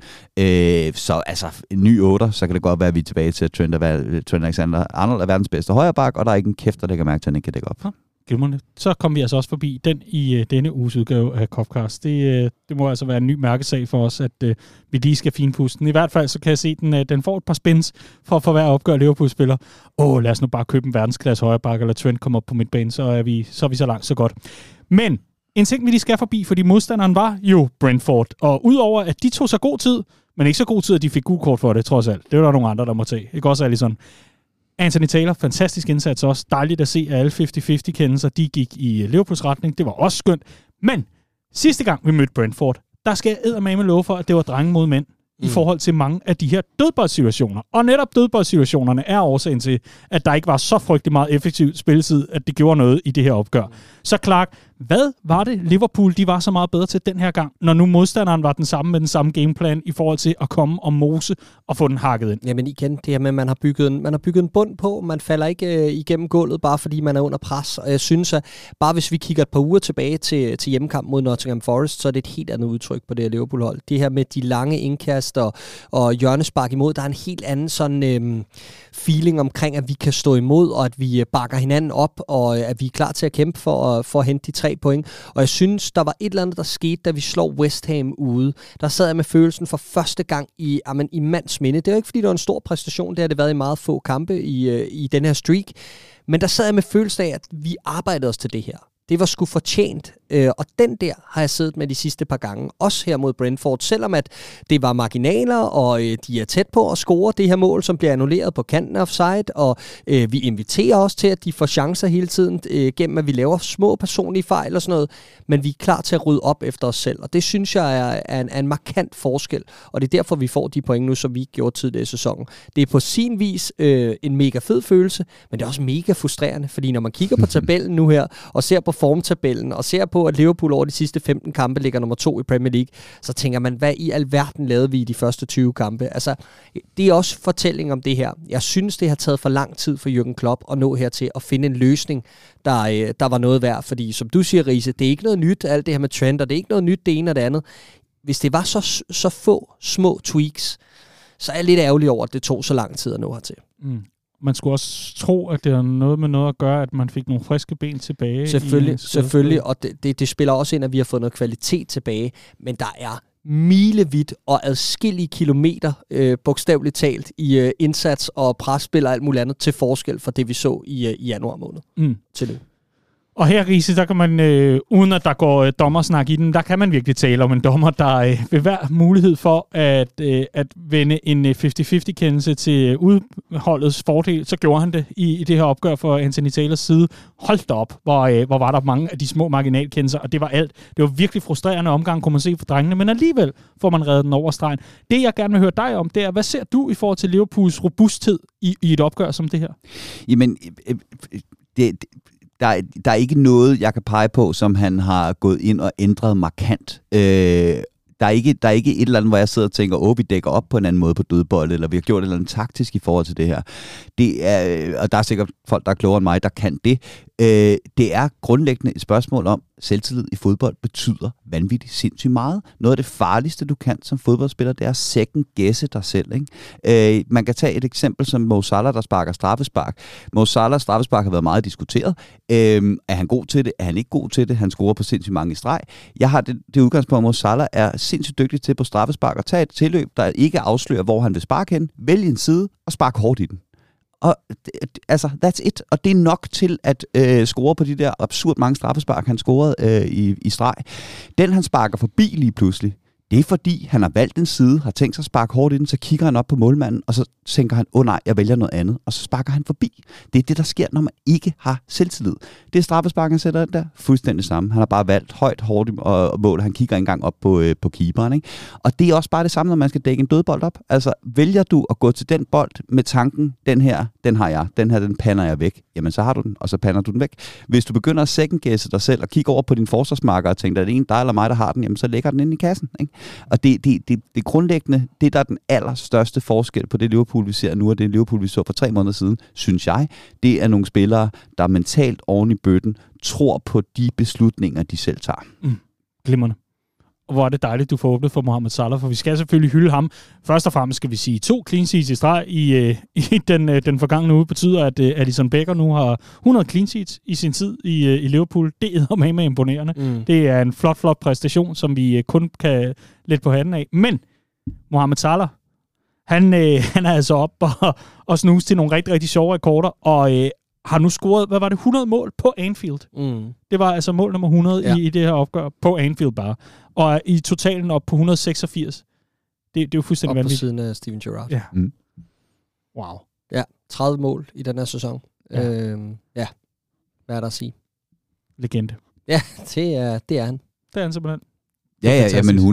Så altså, en ny 8'er, så kan det godt være, at vi er tilbage til, at Trent Alexander-Arnold er verdens bedste højreback, og der er ikke en kæft, der lægger mærke til, at han ikke kan dække op. Så kom vi altså også forbi den i denne uges udgave af Copcast. Det må altså være en ny mærkesag for os, at vi lige skal finpuste den. I hvert fald så kan jeg se, at den får et par spins for hver opgør Liverpool-spiller. Lad os nu bare købe en verdensklasse højreback, eller Trent kommer op på midtbanen, så er vi så langt så godt. Men en ting, vi lige skal forbi, fordi modstanderen var jo Brentford. Og udover at de tog sig god tid, men ikke så god tid, at de fik gult kort for det, trods alt. Det var der nogle andre, der må tage. Ikke også Alisson? Anthony Taylor, fantastisk indsats også. Dejligt at se, at alle 50-50-kendelser, de gik i Liverpools retning. Det var også skønt. Men sidste gang, vi mødte Brentford, der skal jeg eddermame love for, at det var drenge mod mænd i forhold til mange af de her dødboldsituationer. Og netop dødboldsituationerne er årsagen til, at der ikke var så frygtelig meget effektiv spilletid, at det gjorde noget i det her opgør. Så Clark, hvad var det Liverpool, de var så meget bedre til den her gang, når nu modstanderen var den samme med den samme gameplan i forhold til at komme og mose og få den hakket ind? Jamen igen, det her med, at man har bygget en bund på, man falder ikke igennem gulvet, bare fordi man er under pres. Og jeg synes, at bare hvis vi kigger et par uger tilbage til hjemmekamp mod Nottingham Forest, så er det et helt andet udtryk på det her Liverpool-hold. Det her med de lange indkast og hjørnespark imod, der er en helt anden sådan feeling omkring, at vi kan stå imod, og at vi bakker hinanden op, og at vi er klar til at kæmpe for at hente de 3 3 point. Og jeg synes, der var et eller andet, der skete, da vi slår West Ham ude. Der sad jeg med følelsen for første gang i mands minde. Det er jo ikke, fordi det var en stor præstation. Det har det været i meget få kampe i den her streak. Men der sad jeg med følelsen af, at vi arbejdede os til det her. Det var sgu fortjent, og den der har jeg siddet med de sidste par gange, også her mod Brentford, selvom at det var marginaler, og de er tæt på at score det her mål, som bliver annulleret på kanten af offside, og vi inviterer også til, at de får chancer hele tiden, gennem at vi laver små personlige fejl og sådan noget, men vi er klar til at rydde op efter os selv, og det synes jeg er en markant forskel, og det er derfor, vi får de point nu, som vi ikke gjorde tidligere i sæsonen. Det er på sin vis en mega fed følelse, men det er også mega frustrerende, fordi når man kigger på tabellen nu her, og ser på formtabellen, og ser på, at Liverpool over de sidste 15 kampe ligger nummer 2 i Premier League, så tænker man, hvad i alverden lavede vi i de første 20 kampe? Altså, det er også fortælling om det her. Jeg synes, det har taget for lang tid for Jürgen Klopp at nå hertil at finde en løsning, der var noget værd, fordi som du siger, Riese, det er ikke noget nyt, alt det her med trend, og det er ikke noget nyt det ene og det andet. Hvis det var så få små tweaks, så er jeg lidt ærgerlig over, at det tog så lang tid at nå hertil. Mm. Man skulle også tro, at det har noget med noget at gøre, at man fik nogle friske ben tilbage. Selvfølgelig, og det spiller også ind, at vi har fået noget kvalitet tilbage, men der er milevidt og adskillige kilometer, bogstaveligt talt, i indsats og presspil og alt muligt andet, til forskel fra det, vi så i januar måned. Til nu. Og her, Riese, der kan man, uden at der går dommersnak i den, der kan man virkelig tale om en dommer, der vil være mulighed for at vende en 50-50-kendelse til udholdets fordel. Så gjorde han det i det her opgør for Anthony Taylors side. Hold da op, hvor var der mange af de små marginalkendelser, og det var alt. Det var virkelig frustrerende omgang, kunne man se for drengene, men alligevel får man reddet den over stregen. Det, jeg gerne vil høre dig om, det er, hvad ser du i forhold til Liverpools robusthed i et opgør som det her? Jamen, der er ikke noget, jeg kan pege på, som han har gået ind og ændret markant. Der er ikke et eller andet, hvor jeg sidder og tænker, vi dækker op på en anden måde på dødbold, eller vi har gjort et eller andet taktisk i forhold til det her. Det er, og der er sikkert folk, der er klogere end mig, der kan det. Det er grundlæggende et spørgsmål om, selvtillid i fodbold betyder vanvittigt sindssygt meget. Noget af det farligste, du kan som fodboldspiller, det er second guesse dig selv. Ikke? Man kan tage et eksempel som Mo Salah, der sparker straffespark. Mo Salahs straffespark har været meget diskuteret. Er han god til det? Er han ikke god til det? Han scorer på sindssygt mange i streg. Jeg har det udgangspunkt, at Mo Salah er sindssygt dygtig til på straffespark at tage et tilløb, der ikke afslører, hvor han vil sparke hen, vælge en side og sparke hårdt i den. Og altså, that's it. Og det er nok til at score på de der absurd mange straffespark, han scorede i streg. Den, han sparker forbi lige pludselig, det er fordi, han har valgt en side, har tænkt sig at sparke hårdt i den, så kigger han op på målmanden, og så tænker han, nej, jeg vælger noget andet, og så sparker han forbi. Det er det, der sker, når man ikke har selvtillid. Det er straffespark, han sætter den der, fuldstændig samme. Han har bare valgt højt, hårdt og mål, han kigger engang op på keeperen. Ikke? Og det er også bare det samme, når man skal dække en dødbold op. Altså, vælger du at gå til den bold med tanken, den her, den har jeg, den her, den pander jeg væk, jamen så har du den, og så pander du den væk. Hvis du begynder at second-guesse dig selv, og kigge over på din forsvarsmarker og tænker, er det en dig eller mig, der har den, jamen så lægger den ind i kassen. Ikke? Og det grundlæggende, det der er den allerstørste forskel på det Liverpool, vi ser nu, og det Liverpool, vi så for 3 måneder siden, synes jeg, det er nogle spillere, der mentalt oven i bøtten tror på de beslutninger, de selv tager. Glimrende. Og hvor er det dejligt, du får åbnet for Mohamed Salah, for vi skal selvfølgelig hylde ham. Først og fremmest skal vi sige 2 clean sheets i streg i den forgangne uge, betyder, at Alisson Becker nu har 100 clean sheets i sin tid i Liverpool. Det er med imponerende. Det er en flot præstation, som vi kun kan lidt på hatten af. Men Mohamed Salah, han er altså op og snuse til nogle rigtig, rigtig sjove rekorder, og har nu scoret, 100 mål på Anfield. Det var altså mål nummer 100 i det her opgør på Anfield bare. Og i totalen op på 186. Det er jo fuldstændig vanvittigt. Op på siden af Steven Gerrard. Ja. Wow. Ja, 30 mål i den her sæson. Ja. Hvad er der at sige? Legende. Ja, det er han. Det er han simpelthen. Ja, men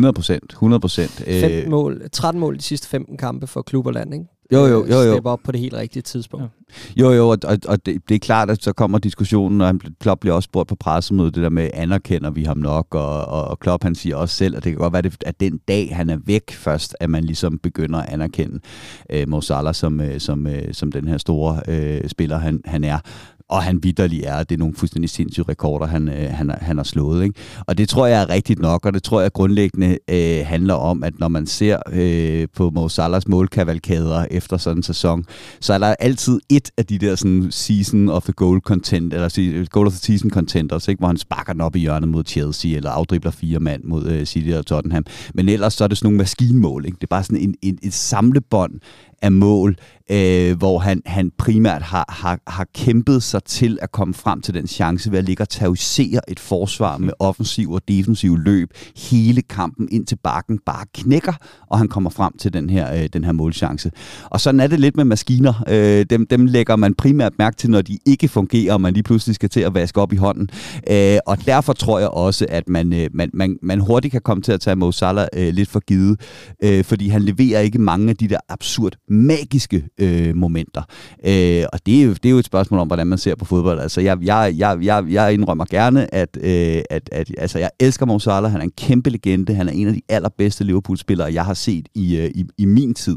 100%. 13 mål de sidste 15 kampe for klub og land, ikke? Jo. Stepper op på det helt rigtige tidspunkt. Ja. Jo, og det er klart, at så kommer diskussionen, og Klopp bliver også spurgt på pressemødet, det der med, anerkender vi ham nok, og Klopp han siger også selv, at det kan godt være, at den dag, han er væk først, at man ligesom begynder at anerkende Mo Salah som den her store spiller, han er. og han vitterlig er. Det er nogle fuldstændig sindssyge rekorder, han har slået. Ikke? Og det tror jeg er rigtigt nok, og det tror jeg grundlæggende handler om, at når man ser på Mo Salahs målkavalkader efter sådan en sæson, så er der altid et af de der sådan season of the goal content, eller goal of the season contenders, ikke? Hvor han sparker den op i hjørnet mod Chelsea, eller afdribler 4 mand mod City og Tottenham. Men ellers så er det sådan nogle maskinmål. Ikke? Det er bare sådan et samlebånd af mål, hvor han primært har kæmpet sig til at komme frem til den chance ved at ligge og terrorisere et forsvar med offensiv og defensiv løb. Hele kampen ind til bakken bare knækker, og han kommer frem til den her målchance. Og sådan er det lidt med maskiner. Dem lægger man primært mærke til, når de ikke fungerer, og man lige pludselig skal til at vaske op i hånden. Og derfor tror jeg også, at man hurtigt kan komme til at tage Mo Salah lidt for givet, fordi han leverer ikke mange af de der absurd magiske momenter. Og det er jo et spørgsmål om, hvordan man ser på fodbold. Altså, jeg indrømmer gerne, at altså, jeg elsker Mo Salah. Han er en kæmpe legende. Han er en af de allerbedste Liverpool-spillere, jeg har set i min tid.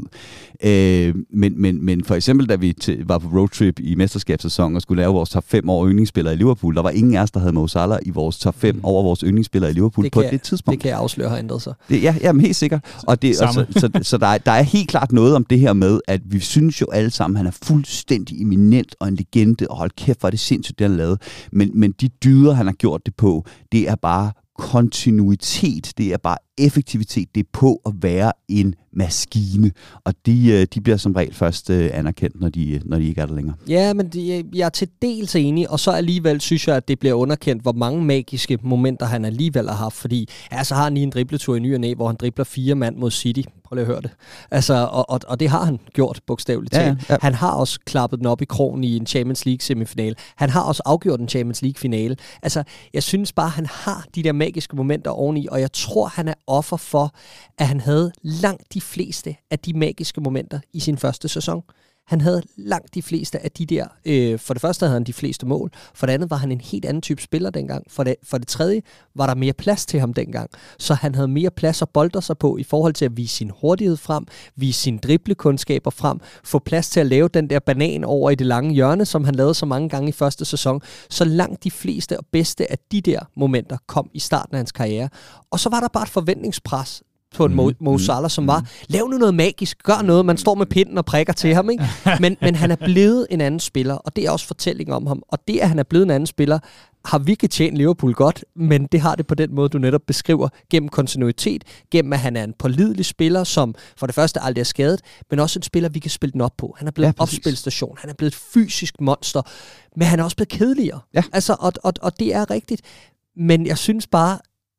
Men for eksempel, da vi var på roadtrip i mesterskabssæsonen og skulle lave vores top 5 over yndlingsspillere i Liverpool, der var ingen af os, der havde Mo Salah i vores top 5 over vores yndlingsspillere i Liverpool på det tidspunkt. Det kan jeg afsløre har ændret sig. Jamen helt sikkert. Og så der er helt klart noget om det her med, at vi synes jo alle sammen, han er fuldstændig eminent og en legende, og hold kæft, hvor er det sindssygt, det han lavede. Men de dyder, han har gjort det på, det er bare kontinuitet, det er bare effektivitet, det er på at være en maskine, og de bliver som regel først anerkendt, når de ikke er der længere. Ja, men jeg er til dels enig, og så alligevel synes jeg, at det bliver underkendt, hvor mange magiske momenter han alligevel har haft, fordi så har han lige en dribletur i ny og næ, hvor han dribler 4 mand mod City. Prøv lige at høre det. Altså, og det har han gjort, bogstaveligt talt. Ja. Han har også klappet den op i krogen i en Champions League semifinale. Han har også afgjort en Champions League finale. Altså, jeg synes bare, han har de der magiske momenter oveni, og jeg tror, han er offer for, at han havde langt de fleste af de magiske momenter i sin første sæson. Han havde langt de fleste af de der. For det første havde han de fleste mål. For det andet var han en helt anden type spiller dengang. For det tredje var der mere plads til ham dengang. Så han havde mere plads at boltre sig på i forhold til at vise sin hurtighed frem, vise sine driblekundskaber frem, få plads til at lave den der banan over i det lange hjørne, som han lavede så mange gange i første sæson. Så langt de fleste og bedste af de der momenter kom i starten af hans karriere. Og så var der bare et forventningspres på en Mo Salah, som var, lav nu noget magisk, gør noget, man står med pinden og prikker til ham, ikke? Men han er blevet en anden spiller, og det er også fortælling om ham, og det, at han er blevet en anden spiller, har virkelig tjent Liverpool godt, men det har det på den måde, du netop beskriver, gennem kontinuitet, gennem at han er en pålidelig spiller, som for det første aldrig er skadet, men også en spiller, vi kan spille den op på. Han er blevet en opspilstation, han er blevet et fysisk monster, men han er også blevet kedeligere. Ja. Altså, og det er rigtigt, men jeg synes bare,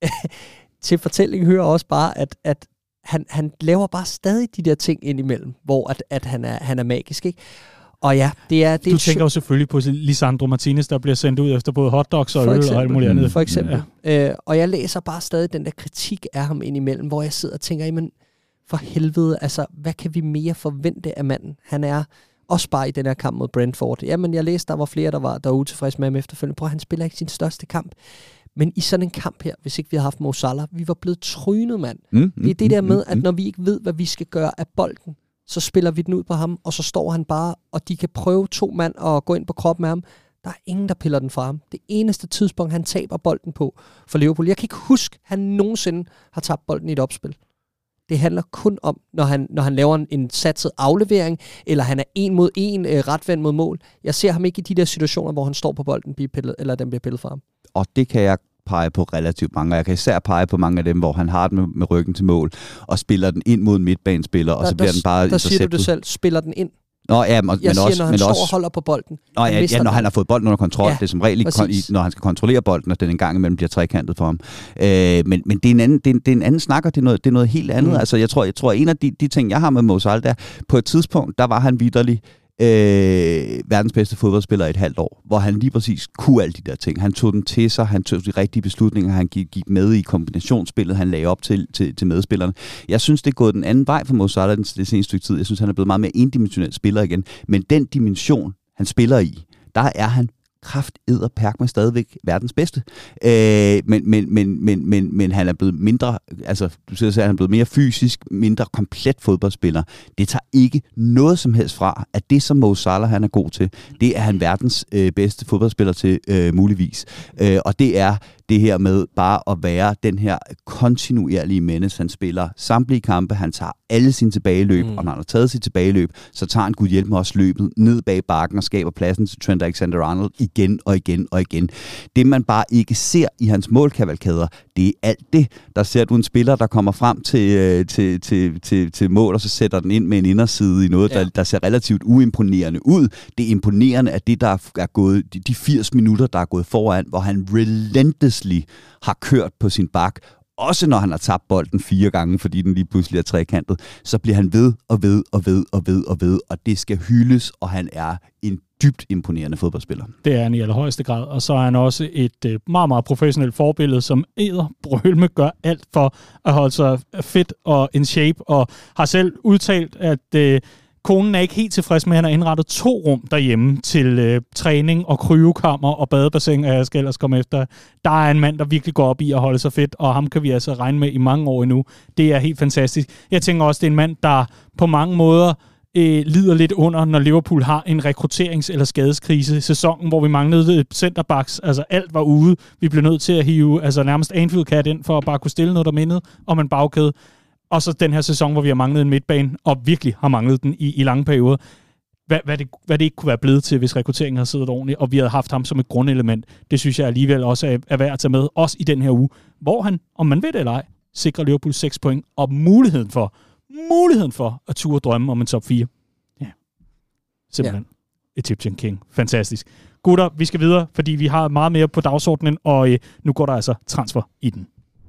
til fortællingen hører også bare, at han laver bare stadig de der ting indimellem, hvor at han er magisk, ikke? Og ja, det er... Du tænker jo selvfølgelig på Lisandro Martinez, der bliver sendt ud efter både hotdogs og øl og alt muligt andet. For eksempel. Ja. Og jeg læser bare stadig den der kritik af ham indimellem, hvor jeg sidder og tænker, jamen for helvede, altså hvad kan vi mere forvente af manden? Han er også bare i den her kamp mod Brentford. Jamen jeg læste, der var flere, der var utilfredse med ham efterfølgende. Prøv, han spiller ikke sin største kamp. Men i sådan en kamp her, hvis ikke vi havde haft Mo Salah, vi var blevet trynet, mand. Det er det der med, at når vi ikke ved, hvad vi skal gøre af bolden, så spiller vi den ud på ham, og så står han bare, og de kan prøve 2 mand og gå ind på kroppen med ham. Der er ingen, der piller den fra ham. Det eneste tidspunkt, han taber bolden på for Liverpool. Jeg kan ikke huske, at han nogensinde har tabt bolden i et opspil. Det handler kun om, når han laver en satset aflevering, eller han er 1 mod 1 retvendt mod mål. Jeg ser ham ikke i de der situationer, hvor han står på bolden, eller den bliver pillet fra ham. Og det kan jeg pege på relativt mange. Jeg kan især pege på mange af dem, hvor han har den med ryggen til mål, og spiller den ind mod en midtbanespiller, og så bliver den bare interceptet. Der siger du det selv, spiller den ind. Nå, ja, men jeg siger, også, når han står og holder på bolden. Nå, ja, når han har fået bolden under kontrol. Ja, det er som regel når han skal kontrollere bolden, og den en gang imellem bliver trekantet for ham. Men det er en anden snak, og det er noget helt andet. Altså, jeg tror en af de ting, jeg har med Mo Salah, der på et tidspunkt, der var han vitterlig verdens bedste fodboldspiller i et halvt år, hvor han lige præcis kunne alle de der ting. Han tog den til sig, han tog de rigtige beslutninger, han gik med i kombinationsspillet, han lagde op til medspillerne. Jeg synes, det er gået den anden vej for Mo Salah det seneste stykke tid. Jeg synes, han er blevet meget mere endimensionel spiller igen. Men den dimension, han spiller i, der er han kraftedderperk med stadigvæk verdens bedste. Men han er blevet mindre, altså du siger, at han er blevet mere fysisk, mindre komplet fodboldspiller. Det tager ikke noget som helst fra, at det som Mo Salah han er god til, det er han verdens bedste fodboldspiller til muligvis. Og det er det her med bare at være den her kontinuerlige menneske. Han spiller samtlige kampe, han tager alle sine tilbageløb, og når han har taget sit tilbageløb, så tager han Gud hjælp med også løbet ned bag bakken og skaber pladsen til Trent Alexander-Arnold igen og igen og igen. Det man bare ikke ser i hans målkavalkader, det er alt det. Der ser du en spiller, der kommer frem til mål, og så sætter den ind med en inderside i noget, der ser relativt uimponerende ud. Det imponerende er det, der er gået, de 80 minutter, der er gået foran, hvor han relentlessly har kørt på sin bak. Også når han har tabt bolden 4 gange, fordi den lige pludselig er trekantet, så bliver han ved og ved, og det skal hyldes, og han er en dybt imponerende fodboldspiller. Det er han i allerhøjeste grad, og så er han også et meget, meget professionelt forbillede, som brølme gør alt for at holde sig fit og in shape, og har selv udtalt, at konen er ikke helt tilfreds med, at han har indrettet 2 rum derhjemme til træning og kryokammer og badebassin, og jeg skal ellers komme efter. Der er en mand, der virkelig går op i at holde sig fedt, og ham kan vi altså regne med i mange år endnu. Det er helt fantastisk. Jeg tænker også, det er en mand, der på mange måder lider lidt under, når Liverpool har en rekrutterings- eller skadeskrise. Sæsonen, hvor vi manglede centerbacks, altså alt var ude. Vi blev nødt til at hive nærmest Anfield-kat ind, for at bare kunne stille noget, der mindede om en bagkæde. Og så den her sæson, hvor vi har manglet en midtbane, og virkelig har manglet den i lange perioder. Hvad det ikke kunne være blevet til, hvis rekrutteringen havde siddet ordentligt, og vi havde haft ham som et grundelement, det synes jeg alligevel også er værd at tage med, også i den her uge, hvor han, om man ved det eller ej, sikrer Liverpool 6 point, og muligheden for at turde drømme om en top 4. Ja, simpelthen. Egyptian King. Fantastisk. Gutter, vi skal videre, fordi vi har meget mere på dagsordenen, og nu går der altså transfer i den.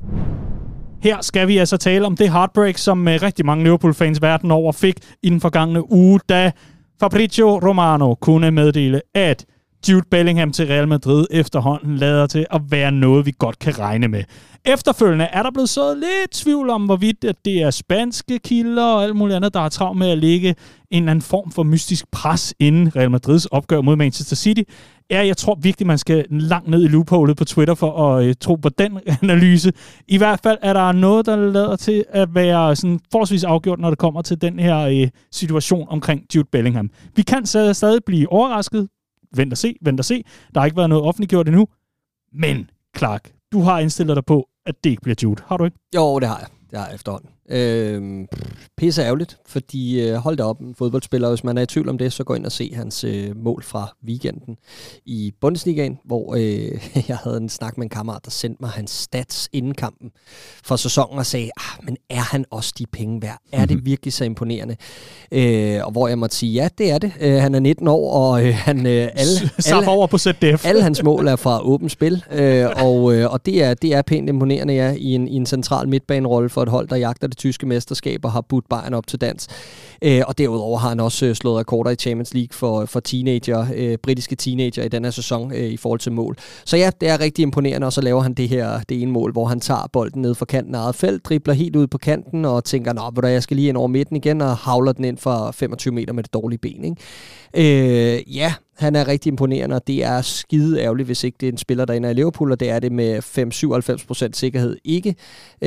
Her skal vi altså tale om det heartbreak, som rigtig mange Liverpool-fans verden over fik i den forgangne uge, da Fabrizio Romano kunne meddele, at Jude Bellingham til Real Madrid efterhånden lader til at være noget, vi godt kan regne med. Efterfølgende er der blevet så lidt tvivl om, hvorvidt at det er spanske kilder og alt muligt andet, der har travlt med at lægge en eller anden form for mystisk pres inden Real Madrids opgør mod Manchester City. Ja, jeg tror virkelig, man skal langt ned i loopholet på Twitter for at tro på den analyse. I hvert fald er der noget, der lader til at være sådan forholdsvis afgjort, når det kommer til den her situation omkring Jude Bellingham. Vi kan stadig blive overrasket. Vent og se. Der har ikke været noget offentliggjort endnu. Men, Clark, du har indstillet dig på, at det ikke bliver Jude. Har du ikke? Jo, det har jeg. Det har jeg efterhånden. Pisse ærgerligt, fordi hold da op, en fodboldspiller, hvis man er i tvivl om det, så gå ind og se hans mål fra weekenden i Bundesligaen, hvor jeg havde en snak med en kammerat, der sendte mig hans stats inden kampen for sæsonen og sagde, men er han også de penge værd? Er det virkelig så imponerende? Og hvor jeg måtte sige, ja, det er det. Han er 19 år, og han over på ZDF. Alle hans mål er fra åbent spil, og det er pænt imponerende, ja, i en central midtbanerolle for et hold, der jagter det tyske mesterskab og har budt Bayern op til dans. Og derudover har han også slået rekorder i Champions League for teenager, britiske teenager i den her sæson i forhold til mål. Så ja, det er rigtig imponerende, og så laver han det ene mål, hvor han tager bolden ned fra kanten af eget felt, dribler helt ud på kanten og tænker, jeg skal lige ind over midten igen, og havler den ind fra 25 meter med det dårlige ben. Ikke? Ja, han er rigtig imponerende, og det er skide ærgerligt, hvis ikke det er en spiller, der ender i Liverpool, og det er det med 5-97% sikkerhed ikke.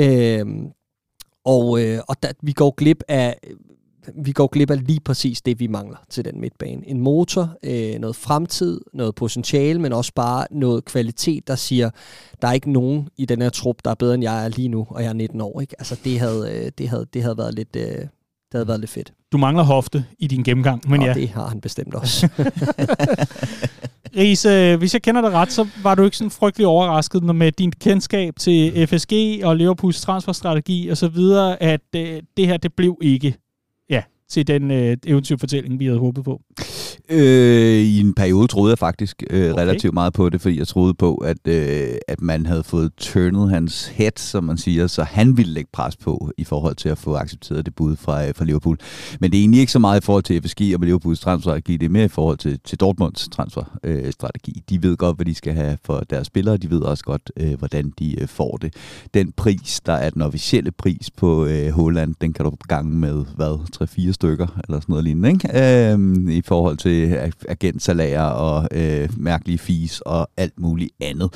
Og vi går glip af lige præcis det, vi mangler til den midtbane. En motor, noget fremtid, noget potentiale, men også bare noget kvalitet, der siger, der er ikke nogen i den her trup, der er bedre end jeg er lige nu, og jeg er 19 år. Ikke? Altså, det havde været lidt... Det havde været lidt fedt. Du mangler hofte i din gennemgang, men og ja. det har han bestemt også. Ries, hvis jeg kender dig ret, så var du ikke sådan frygtelig overrasket med din kendskab til FSG og Liverpools transferstrategi og så videre, at det her, det blev ikke til den eventyrfortælling, vi havde håbet på? I en periode troede jeg faktisk relativt meget på det, fordi jeg troede på, at man havde fået turnet hans head, som man siger, så han ville lægge pres på i forhold til at få accepteret det bud fra Liverpool. Men det er egentlig ikke så meget i forhold til FSG og Liverpools transferstrategi, det er mere i forhold til Dortmunds transferstrategi. De ved godt, hvad de skal have for deres spillere, de ved også godt, hvordan de får det. Den pris, der er den officielle pris på Haaland, den kan du gange med, 3-4 stykker, eller sådan noget lignende, ikke? I forhold til agentsalærer og mærkelige fees og alt muligt andet.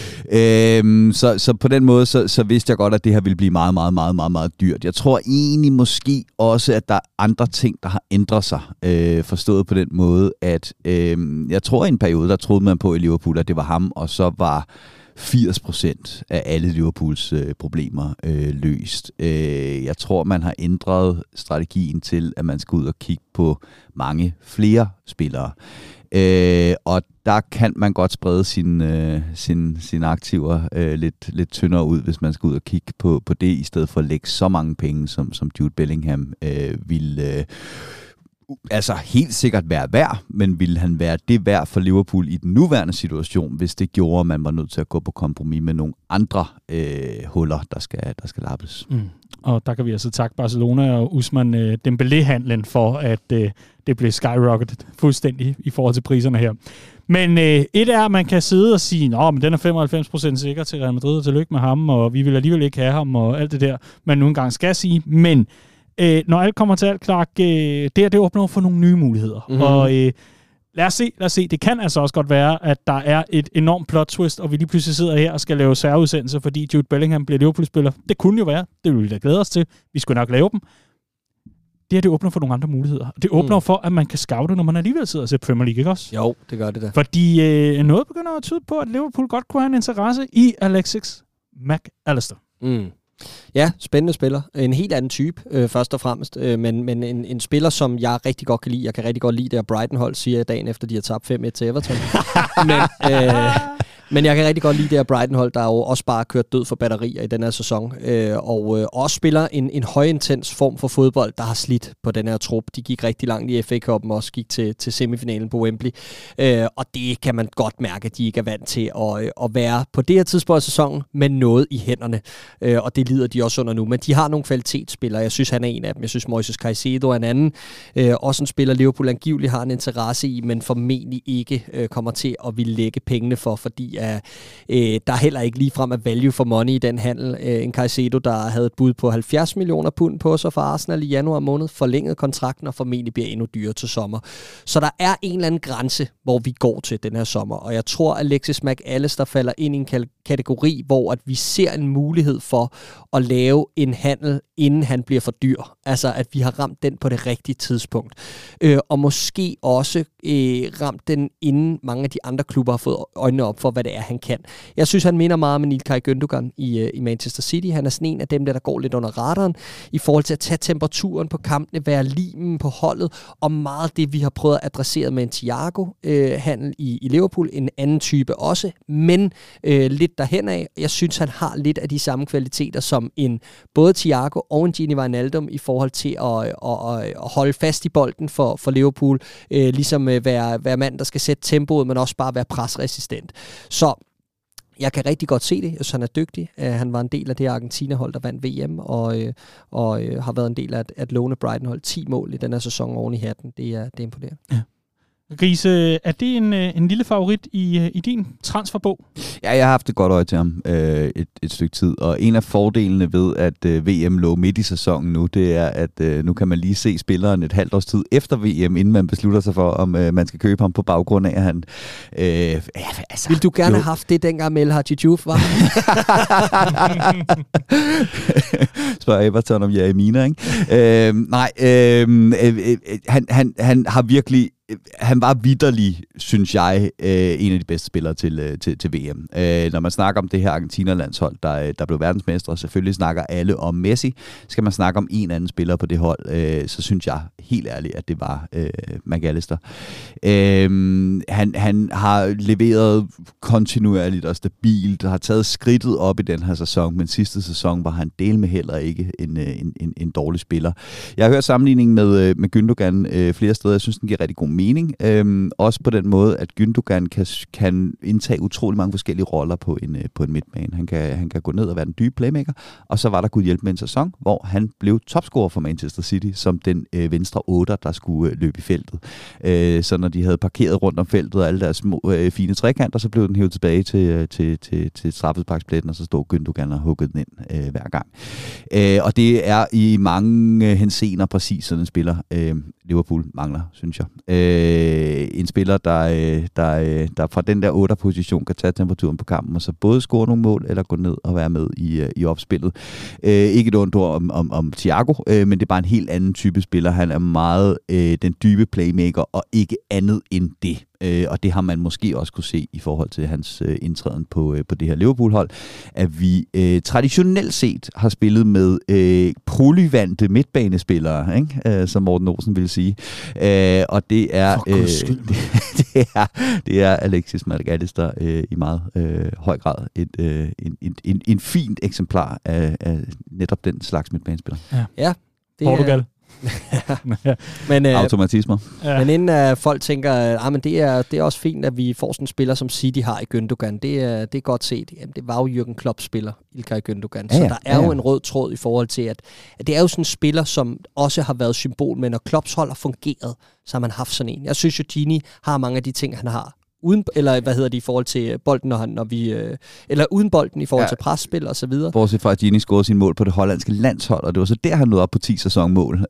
Så på den måde, så vidste jeg godt, at det her ville blive meget, meget, meget, meget, meget dyrt. Jeg tror egentlig måske også, at der er andre ting, der har ændret sig. Forstået på den måde, at jeg tror i en periode, der troede man på i Liverpool, at det var ham, og så var 80% af alle Liverpools problemer løst. Jeg tror, man har ændret strategien til, at man skal ud og kigge på mange flere spillere. Og der kan man godt sprede sine aktiver lidt tyndere ud, hvis man skal ud og kigge på det, i stedet for at lægge så mange penge, som Jude Bellingham ville altså helt sikkert være værd, men ville han være det værd for Liverpool i den nuværende situation, hvis det gjorde, at man var nødt til at gå på kompromis med nogle andre huller, der skal lappes. Og der kan vi altså takke Barcelona og Ousmane Dembélé-handlen for, at det blev skyrocketed fuldstændig i forhold til priserne her. Men et er, at man kan sidde og sige, men den er 95% sikker til Real Madrid, og tillykke med ham, og vi vil alligevel ikke have ham, og alt det der, man nu engang skal sige. Men når alt kommer til alt, Clark, det åbner for nogle nye muligheder. Mm-hmm. Og lad os se. Det kan altså også godt være, at der er et enormt plot twist, og vi lige pludselig sidder her og skal lave særudsendelser, fordi Jude Bellingham bliver Liverpool-spiller. Det kunne jo være. Det ville vi da glæde os til. Vi skulle nok lave dem. Det åbner for nogle andre muligheder. Det åbner for, at man kan scoute, når man alligevel sidder og ser Premier League, ikke også? Jo, det gør det da. Fordi noget begynder at tyde på, at Liverpool godt kunne have en interesse i Alexis McAllister. Ja, spændende spiller. En helt anden type, først og fremmest. Men en spiller, som jeg rigtig godt kan lide. Jeg kan rigtig godt lide det, at Brighton-hold siger dagen efter, de har tabt 5-1 til Everton. Men jeg kan rigtig godt lide det her Brighton-hold, der jo også bare kørt død for batterier i den her sæson. Og også spiller en højintens form for fodbold, der har slidt på den her trup. De gik rigtig langt i FA-cupen og også gik til semifinalen på Wembley. Og det kan man godt mærke, at de ikke er vant til at være på det her tidspunkt af sæsonen med noget i hænderne. Og det lider de også under nu. Men de har nogle kvalitetsspillere. Jeg synes, han er en af dem. Jeg synes, Moises Caicedo er en anden. Også en spiller, Liverpool angiveligt har en interesse i, men formentlig ikke kommer til at ville lægge pengene for, fordi der er heller ikke ligefrem at value for money i den handel. En Caicedo, der havde et bud på 70 millioner pund på sig for Arsenal i januar måned, forlænget kontrakten og formentlig bliver endnu dyrere til sommer. Så der er en eller anden grænse, hvor vi går til den her sommer, og jeg tror, at Alexis McAllister falder ind i en kategori, hvor at vi ser en mulighed for at lave en handel, inden han bliver for dyr. Altså, at vi har ramt den på det rigtige tidspunkt. Og måske også ramt den, inden mange af de andre klubber har fået øjnene op for, hvad det er, han kan. Jeg synes, han minder meget om Ilkay Gündogan i Manchester City. Han er sådan en af dem, der går lidt under radaren i forhold til at tage temperaturen på kampene, være limen på holdet, og meget det, vi har prøvet at adressere med en Thiago-handel i Liverpool. En anden type også, men lidt derhen af. Jeg synes, han har lidt af de samme kvaliteter som en både Thiago og en Gini Wijnaldum i forhold til at holde fast i bolden for Liverpool. Ligesom være mand, der skal sætte tempoet, men også bare være presresistent. Så jeg kan rigtig godt se det. Jeg synes, han er dygtig. Han var en del af det Argentina-hold, der vandt VM, og har været en del af et lovende Brighton-hold. 10 mål i den her sæson oven i hatten. Det er imponerende. Ja. Grise, er det en lille favorit i din transferbog? Ja, jeg har haft et godt øje til ham et stykke tid, og en af fordelene ved, at VM lå midt i sæsonen nu, det er, at nu kan man lige se spilleren et halvt års tid efter VM, inden man beslutter sig for, om man skal købe ham på baggrund af, at han... Vil du gerne have haft det, dengang Mel Hadji Diouf var? Spørger Everton om Jeremina, ikke? Han har virkelig... Han var vitterlig, synes jeg, en af de bedste spillere til VM. Når man snakker om det her Argentina-landshold, der blev verdensmestre, selvfølgelig snakker alle om Messi. Skal man snakke om en anden spiller på det hold, så synes jeg helt ærligt, at det var McAllister. Han har leveret kontinuerligt og stabilt, har taget skridtet op i den her sæson, men sidste sæson var han del med heller ikke en dårlig spiller. Jeg har hørt sammenligningen med Gündogan flere steder. Jeg synes, den giver rigtig god mening. Også på den måde, at Gündogan kan indtage utrolig mange forskellige roller på en midtbane. Han kan gå ned og være den dybe playmaker, og så var der Gud hjælp med en sæson, hvor han blev topscorer for Manchester City, som den venstre 8'er, der skulle løbe i feltet. Så når de havde parkeret rundt om feltet og alle deres små fine trekanter, så blev den hævet tilbage til straffesparkspletten, og så stod Gündogan og huggede den ind hver gang. Og det er i mange henseender præcis sådan en spiller, Liverpool mangler, synes jeg. En spiller, der fra den der 8'er-position kan tage temperaturen på kampen, og så både score nogle mål, eller gå ned og være med i opspillet. Ikke et ondt ord om Thiago, men det er bare en helt anden type spiller. Han er meget den dybe playmaker, og ikke andet end det. Og det har man måske også kunne se i forhold til hans indtræden på det her Liverpool-hold, at vi traditionelt set har spillet med polyvante midtbanespillere, ikke? Som Morten Olsen ville sige. Og det er, det er Alexis McAllister i meget høj grad en fint eksemplar af netop den slags midtbanespiller. Ja. Portugal. Men, automatismer. Men inden folk tænker, men det er også fint, at vi får sådan en spiller, som City har i Gündogan. Det er godt set. Jamen, det var jo Jürgen Klopps spiller, Ilkay Gündogan. Så der er jo en rød tråd i forhold til, at det er jo sådan en spiller, som også har været symbol, men når Klopps hold har fungeret, så har man haft sådan en. Jeg synes jo, Gini har mange af de ting, han har. Uden, eller i forhold til bolden, eller uden bolden i forhold til presspil og så videre. Bortset fra, at Gini scorede sin mål på det hollandske landshold, og det var så der, han nåede op på 10 sæsonmål.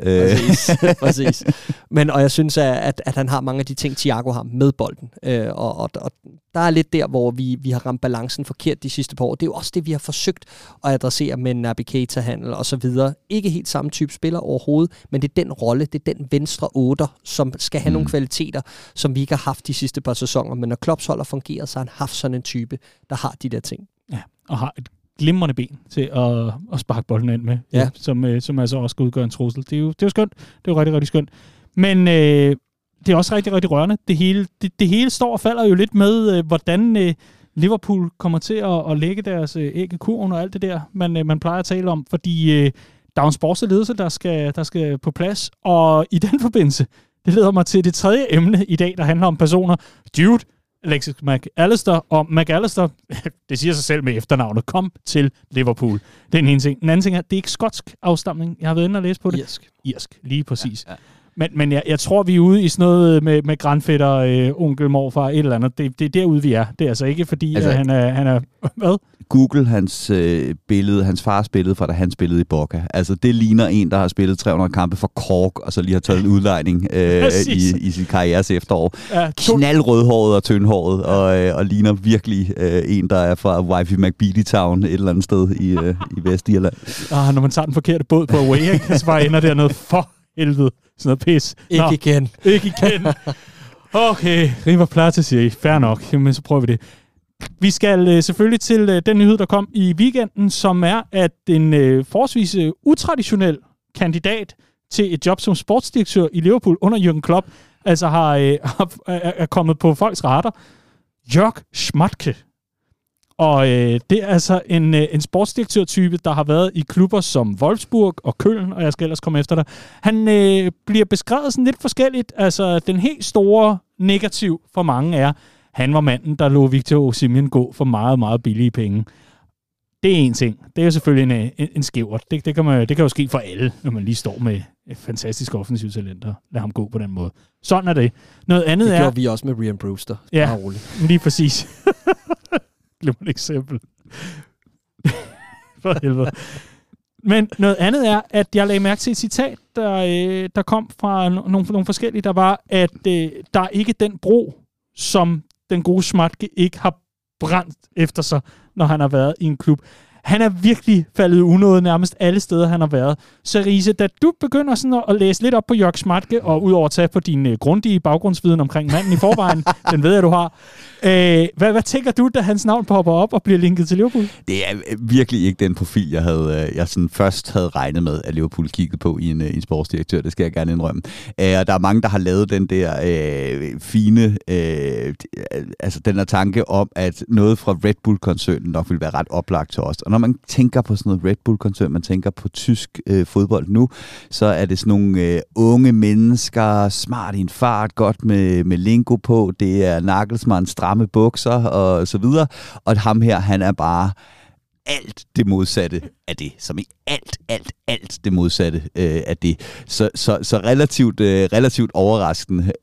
Præcis. Og jeg synes, at han har mange af de ting, Thiago har med bolden. Og der er lidt der, hvor vi har ramt balancen forkert de sidste par år. Det er jo også det, vi har forsøgt at adressere med Naby Keita-handel og så videre. Ikke helt samme type spiller overhovedet, men det er den rolle, det er den venstre 8'er, som skal have nogle kvaliteter, som vi ikke har haft de sidste par sæsoner. Men når Klopps hold har fungeret, så har han haft sådan en type, der har de der ting. Ja, og har et glimrende ben til at sparke bolden ind med, som altså også skal udgøre en trussel. Det er jo skønt. Det er jo rigtig, rigtig skønt. Men det er også rigtig, rigtig rørende. Det hele står og falder jo lidt med, hvordan Liverpool kommer til at lægge deres æg i kurven og alt det der, man plejer at tale om. Fordi der er en sportsledelse, der skal på plads. Og i den forbindelse, det leder mig til det tredje emne i dag, der handler om personer. Jude, Alexis McAllister og McAllister, det siger sig selv med efternavnet, kom til Liverpool. Det er en ene ting. Den anden ting er, det er ikke skotsk afstamning. Jeg har været inde og læse på det. Irsk, lige præcis. Ja. Men jeg tror, vi er ude i sådan noget med grandfætter, onkel, morfar, et eller andet. Det er derude, vi er. Det er altså ikke fordi, at han er... Hvad? Google hans billede, hans fars billede fra da han spillede i Boca. Altså det ligner en, der har spillet 300 kampe for Cork, og så lige har taget en udlejning i sin karrieres efterår. Ja, knaldrødhåret og tyndhåret, og ligner virkelig en, der er fra Wifey McBeady Town et eller andet sted i Vestirland. Når man tager den forkerte båd på away, så bare ender der noget for helvede. Sådan noget pis. Ikke igen. Okay, River Plata siger I. Fair nok, men så prøver vi det. Vi skal selvfølgelig til den nyhed, der kom i weekenden, som er, at en forholdsvis utraditionel kandidat til et job som sportsdirektør i Liverpool under Jürgen Klopp, altså er kommet på folks radar. Jörg Schmatke. Og det er altså en sportsdirektør-type, der har været i klubber som Wolfsburg og Köln, og jeg skal ellers komme efter dig. Han bliver beskrevet sådan lidt forskelligt. Altså, den helt store negativ for mange er, han var manden, der lod Victor Osimhen gå for meget, meget billige penge. Det er en ting. Det er jo selvfølgelig en skævert. Det kan jo ske for alle, når man lige står med et fantastisk offensivt talent og lader ham gå på den måde. Sådan er det. Noget andet det gjorde vi også med Ryan Brewster. Ja, lige præcis. Glem et eksempel. For helvede. Men noget andet er, at jeg lagde mærke til et citat, der kom fra nogle forskellige, der var, at der er ikke den bro, som den gode Schmatke ikke har brændt efter sig, når han har været i en klub. Han er virkelig faldet unåde nærmest alle steder, han har været. Så Riese, da du begynder sådan at læse lidt op på Jörg Schmatke, og udover at tage på din grundige baggrundsviden omkring manden i forvejen, den ved jeg, du har. Hvad tænker du, da hans navn popper op og bliver linket til Liverpool? Det er virkelig ikke den profil, jeg sådan først havde regnet med, at Liverpool kiggede på i en sportsdirektør. Det skal jeg gerne indrømme. Og der er mange, der har lavet den der fine, altså den der tanke om, at noget fra Red Bull-koncernen nok vil være ret oplagt til os. Og når man tænker på sådan noget Red Bull-koncern, man tænker på tysk fodbold nu, så er det sådan nogle unge mennesker, smart i en fart, godt med lingo på, det er Nagelsmann, stramme bukser og så videre, og ham her, han er bare alt det modsatte af det, som i alt det modsatte af det. Så relativt overraskende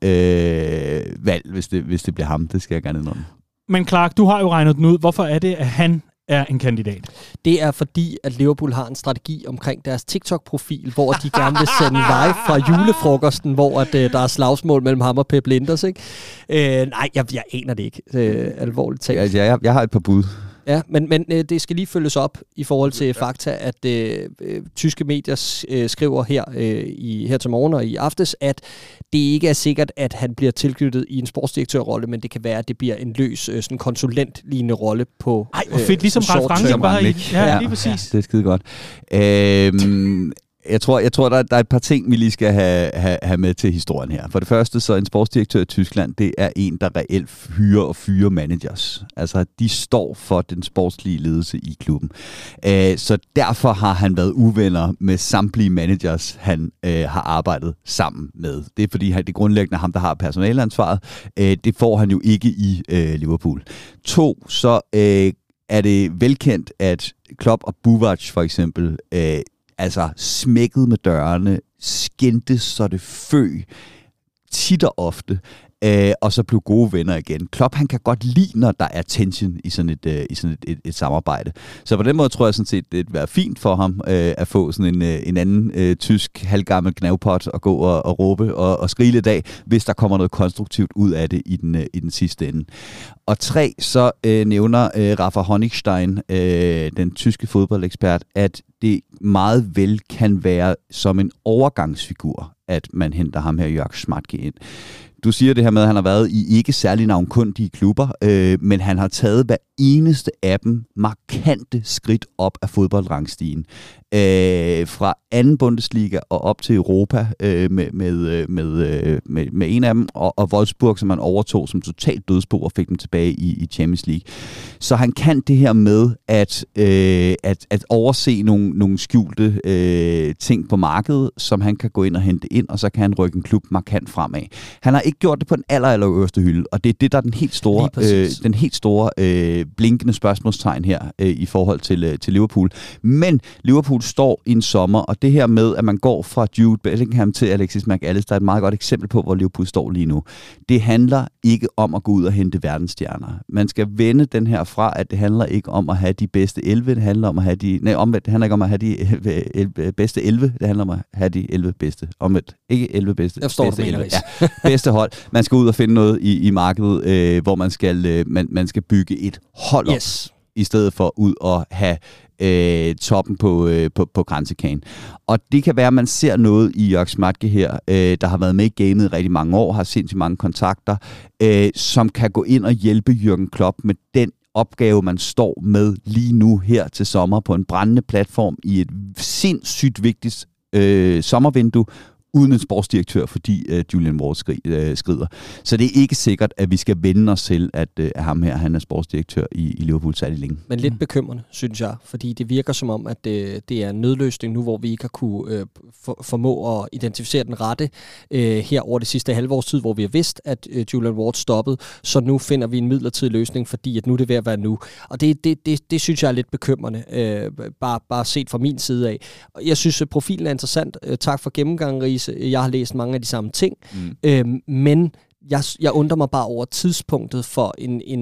valg, hvis det bliver ham, det skal jeg gerne indrømme. Men Clark, du har jo regnet den ud. Hvorfor er det, at han er en kandidat? Det er fordi, at Liverpool har en strategi omkring deres TikTok-profil, hvor de gerne vil sende live fra julefrokosten, hvor at, der er slagsmål mellem ham og Pep Linders, ikke? Nej, jeg aner det ikke. Alvorligt talt. Jeg har et par bud. Ja, men det skal lige følges op i forhold til fakta, at tyske medier skriver her til morgen og i aftes, at det ikke er sikkert, at han bliver tilknyttet i en sportsdirektørrolle, men det kan være, at det bliver en løs sådan konsulentlignende rolle på Ej, hvor fedt, ligesom Ralf Rangnick var i. Ja, lige præcis. Ja, det er skide godt. Jeg tror der er et par ting, vi lige skal have med til historien her. For det første, så en sportsdirektør i Tyskland, det er en, der reelt hyrer og fyrer managers. Altså, de står for den sportslige ledelse i klubben. Så derfor har han været uvenner med samtlige managers, han har arbejdet sammen med. Det er fordi, det er grundlæggende ham, der har personaleansvaret. Det får han jo ikke i Liverpool. 2, så er det velkendt, at Klopp og Buvac for eksempel smækket med dørene, skændtes så det føg, tit og ofte, og så blev gode venner igen. Klopp, han kan godt lide, når der er tension i sådan et samarbejde. Så på den måde tror jeg sådan set, det vil være fint for ham at få sådan en anden tysk halvgammel gnavpot og gå og råbe og skrige lidt af, hvis der kommer noget konstruktivt ud af det i den sidste ende. Og 3, så nævner Rafa Honigstein, den tyske fodboldekspert, at det meget vel kan være som en overgangsfigur, at man henter ham her, Jörg Schmatke, ind. Du siger det her med, at han har været i ikke særlig navnkundige klubber, men han har taget hver eneste af dem markante skridt op af fodboldrangstigen. Fra anden Bundesliga og op til Europa med en af dem, og Wolfsburg, som han overtog som totalt dødsbo og fik dem tilbage i Champions League. Så han kan det her med at overse nogle skjulte ting på markedet, som han kan gå ind og hente ind, og så kan han rykke en klub markant fremad. Han har ikke gjort det på den allerøverste hylde, og det er det, der er den helt store blinkende spørgsmålstegn her i forhold til Liverpool. Men Liverpool står i en sommer, og det her med, at man går fra Jude Bellingham til Alexis McAllister, er et meget godt eksempel på, hvor Liverpool står lige nu. Det handler ikke om at gå ud og hente verdensstjerner. Man skal vende den her fra, at det handler ikke om at have de bedste 11, det handler om at have omvendt, det handler ikke om at have de bedste 11, det handler om at have de 11 bedste. Omvendt, ikke 11 bedste. Jeg forstår, bedste du mener 11. Ja, bedste hold. Man skal ud og finde noget i markedet, hvor man skal bygge et hold op, i stedet for ud og have toppen på kransekagen. Og det kan være, at man ser noget i Jörg Schmatke her, der har været med i gamet i rigtig mange år, har sindssygt mange kontakter, som kan gå ind og hjælpe Jürgen Klopp med den opgave, man står med lige nu her til sommer på en brændende platform i et sindssygt vigtigt sommervindue, uden en sportsdirektør, fordi Julian Ward skrider. Så det er ikke sikkert, at vi skal vende os til, at ham her, han er sportsdirektør i Liverpool særlig længe. Men lidt bekymrende, synes jeg, fordi det virker som om, at det er en nødløsning nu, hvor vi ikke har kunne formå at identificere den rette her over det sidste halvårs tid, hvor vi har vidst, at Julian Ward stoppede, så nu finder vi en midlertidig løsning, fordi at nu er det ved at være nu. Og det synes jeg er lidt bekymrende, bare set fra min side af. Jeg synes, at profilen er interessant. Tak for gennemgangen, Riese. Jeg har læst mange af de samme ting, men jeg undrer mig bare over tidspunktet for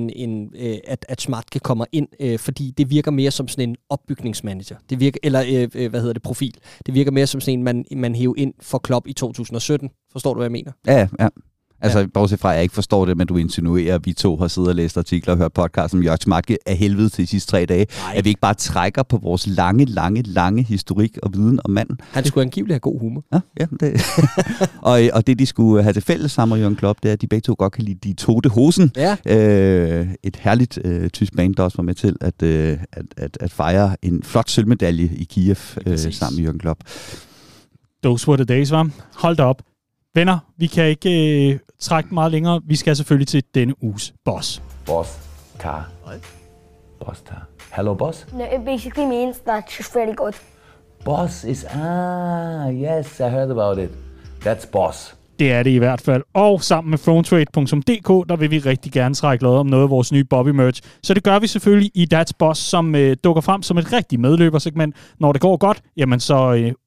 at Schmatke kommer ind, fordi det virker mere som sådan en opbygningsmanager. Det virker, profil. Det virker mere som sådan en, man hæver ind for Klopp i 2017. Forstår du, hvad jeg mener? Ja. Altså, bortset fra, at jeg ikke forstår det, men du insinuerer, at vi to har siddet og læst artikler og hørt podcast om Jörg Schmatke af helvede til de sidste 3 dage. Nej. At vi ikke bare trækker på vores lange historik og viden om manden. Han skulle angiveligt have god humor. Ja, det. og det, de skulle have til fælles sammen med Jürgen Klopp, det er, at de begge to godt kan lide Die Tote Hosen. Ja. Et herligt tysk band, der også var med til at fejre en flot sølvmedalje i Kiev sammen med Jürgen Klopp. Those were the days, var. Hold da op. Venner, vi kan ikke trække meget længere. Vi skal selvfølgelig til denne uges boss. Boss tar. What? Boss tar. Hello, boss? No, it basically means that she's very good. Boss is... yes, I heard about it. That's boss. Det er det i hvert fald. Og sammen med PhoneTrade.dk, der vil vi rigtig gerne trække lod om noget af vores nye Bobby-merch. Så det gør vi selvfølgelig i That's Boss, som dukker frem som et rigtig medløbersegment. Når det går godt, jamen så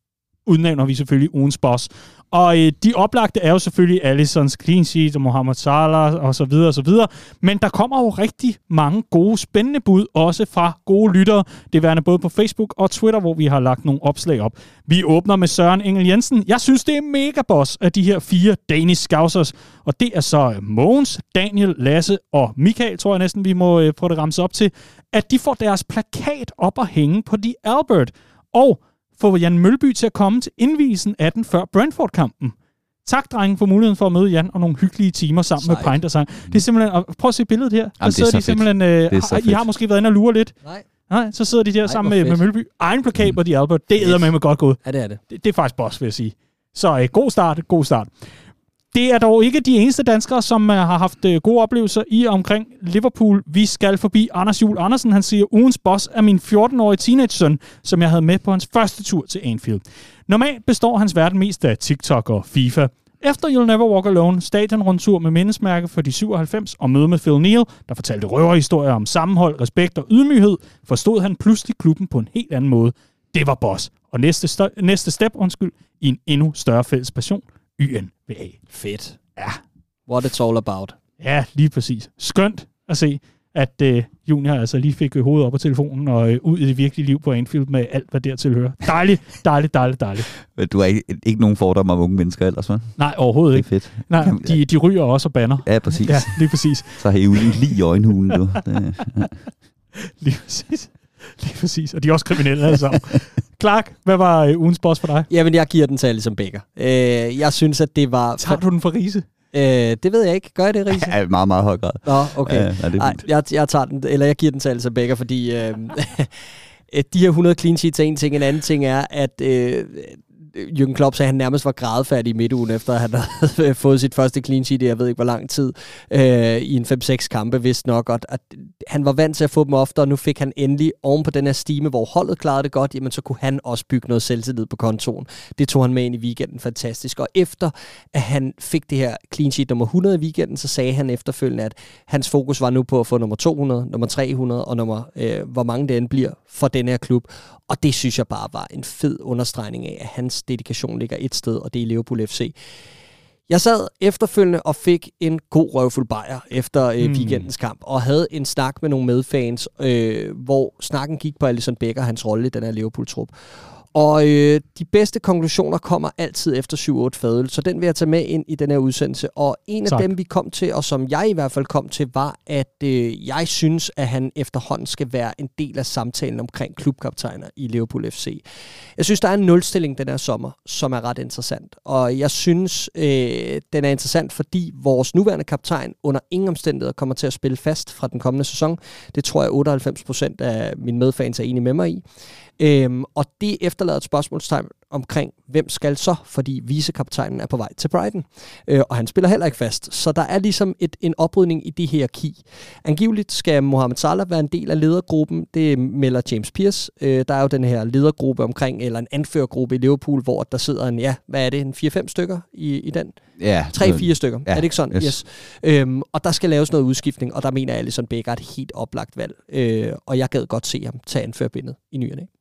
udnævner vi selvfølgelig ugens boss. Og de oplagte er jo selvfølgelig Alissons clean sheet og Mohamed Salah og så videre og så videre. Men der kommer jo rigtig mange gode, spændende bud, også fra gode lyttere. Det er værende både på Facebook og Twitter, hvor vi har lagt nogle opslag op. Vi åbner med Søren Engel Jensen. Jeg synes, det er mega boss af de her 4 Danish Scousers. Og det er så Mogens, Daniel, Lasse og Michael, tror jeg næsten, vi må få det ramset op til, at de får deres plakat op og hænge på The Albert. Og få Jan Mølby til at komme til indvielsen af den før Brentford-kampen. Tak, drengen, for muligheden for at møde Jan og nogle hyggelige timer sammen med Pint og sang. Det er simpelthen... Prøv at se billedet her. Jamen, så sidder de simpelthen... I har måske været inde og lure lidt. Nej, så sidder de der sammen med Mølby. Egen plakat på The Albert. Det æder med godt gået. Ja, det er det. Det er faktisk boss, vil jeg sige. Så god start. Det er dog ikke de eneste danskere, som har haft gode oplevelser i og omkring Liverpool. Vi skal forbi Anders Juhl Andersen. Han siger, ugens boss er min 14-årige teenage-søn, som jeg havde med på hans første tur til Anfield. Normalt består hans verden mest af TikTok og FIFA. Efter You'll Never Walk Alone, stadionrundtur med mindesmærke for de 97 og møde med Phil Neal, der fortalte røverhistorier om sammenhold, respekt og ydmyghed, forstod han pludselig klubben på en helt anden måde. Det var boss. Og næste step, i en endnu større fælles passion. YNVA. Fedt. Ja. What it's all about. Ja, lige præcis. Skønt at se, at Junior altså lige fik hovedet op på telefonen og ud i det virkelige liv på Anfield med alt, hvad dertil hører. Dejligt. Du har ikke nogen fordomme om unge mennesker ellers, hva'? Nej, overhovedet ikke. Det er fedt. Nej, de ryger også og banner. Ja, præcis. Ja, lige præcis. Så har I jo lige i øjenhulen, du. Lige præcis. Og de er også kriminelle alle sammen. Clark, hvad var ugens boss for dig? Jamen, jeg giver den til Alisson Becker. Jeg synes, at det var... Tager du den for Riise? Det ved jeg ikke. Gør jeg det, Riise? Ja, meget, meget høj grad. Nå, okay. Jeg tager den, eller jeg giver den til Alisson Becker, fordi de her 100 clean sheets er en ting. En anden ting er, at Jürgen Klopp sagde, at han nærmest var grædefærdig i midtugen, efter at han havde fået sit første clean sheet i jeg ved ikke hvor lang tid, i en 5-6 kampe, vist nok. Og at han var vant til at få dem ofte, og nu fik han endelig oven på den her stime, hvor holdet klarede det godt, jamen så kunne han også bygge noget selvtillid på kontoen. Det tog han med ind i weekenden, fantastisk. Og efter at han fik det her clean sheet nummer 100 i weekenden, så sagde han efterfølgende, at hans fokus var nu på at få nummer 200, nummer 300 og hvor mange det end bliver for den her klub. Og det synes jeg bare var en fed understregning af, at hans dedikation ligger et sted, og det er i Liverpool FC. Jeg sad efterfølgende og fik en god røvfuld bajer efter weekendens kamp, og havde en snak med nogle medfans, hvor snakken gik på Alisson Becker, hans rolle i den her Liverpool-trup. Og de bedste konklusioner kommer altid efter 7-8 fadøl, så den vil jeg tage med ind i den her udsendelse. Og en af dem, vi kom til, og som jeg i hvert fald kom til, var, at jeg synes, at han efterhånden skal være en del af samtalen omkring klubkaptajner i Liverpool FC. Jeg synes, der er en nulstilling den her sommer, som er ret interessant. Og jeg synes, den er interessant, fordi vores nuværende kaptajn under ingen omstændigheder kommer til at spille fast fra den kommende sæson. Det tror jeg 98% af mine medfans er enige med mig i. Og det efterlader et spørgsmålstegn omkring, hvem skal så, fordi vicekaptajnen er på vej til Brighton. Og han spiller heller ikke fast. Så der er ligesom en oprydning i det hierarki. Angiveligt skal Mohamed Salah være en del af ledergruppen. Det melder James Pearce. Der er jo den her ledergruppe omkring, eller en anførergruppe i Liverpool, hvor der sidder en 4-5 stykker i den? Ja. 3-4 stykker. Ja, er det ikke sådan? Yes. Og der skal laves noget udskiftning, og der mener jeg, at Alisson Becker er et helt oplagt valg. Og jeg gad godt se ham tage anførerbindet i ny og næ.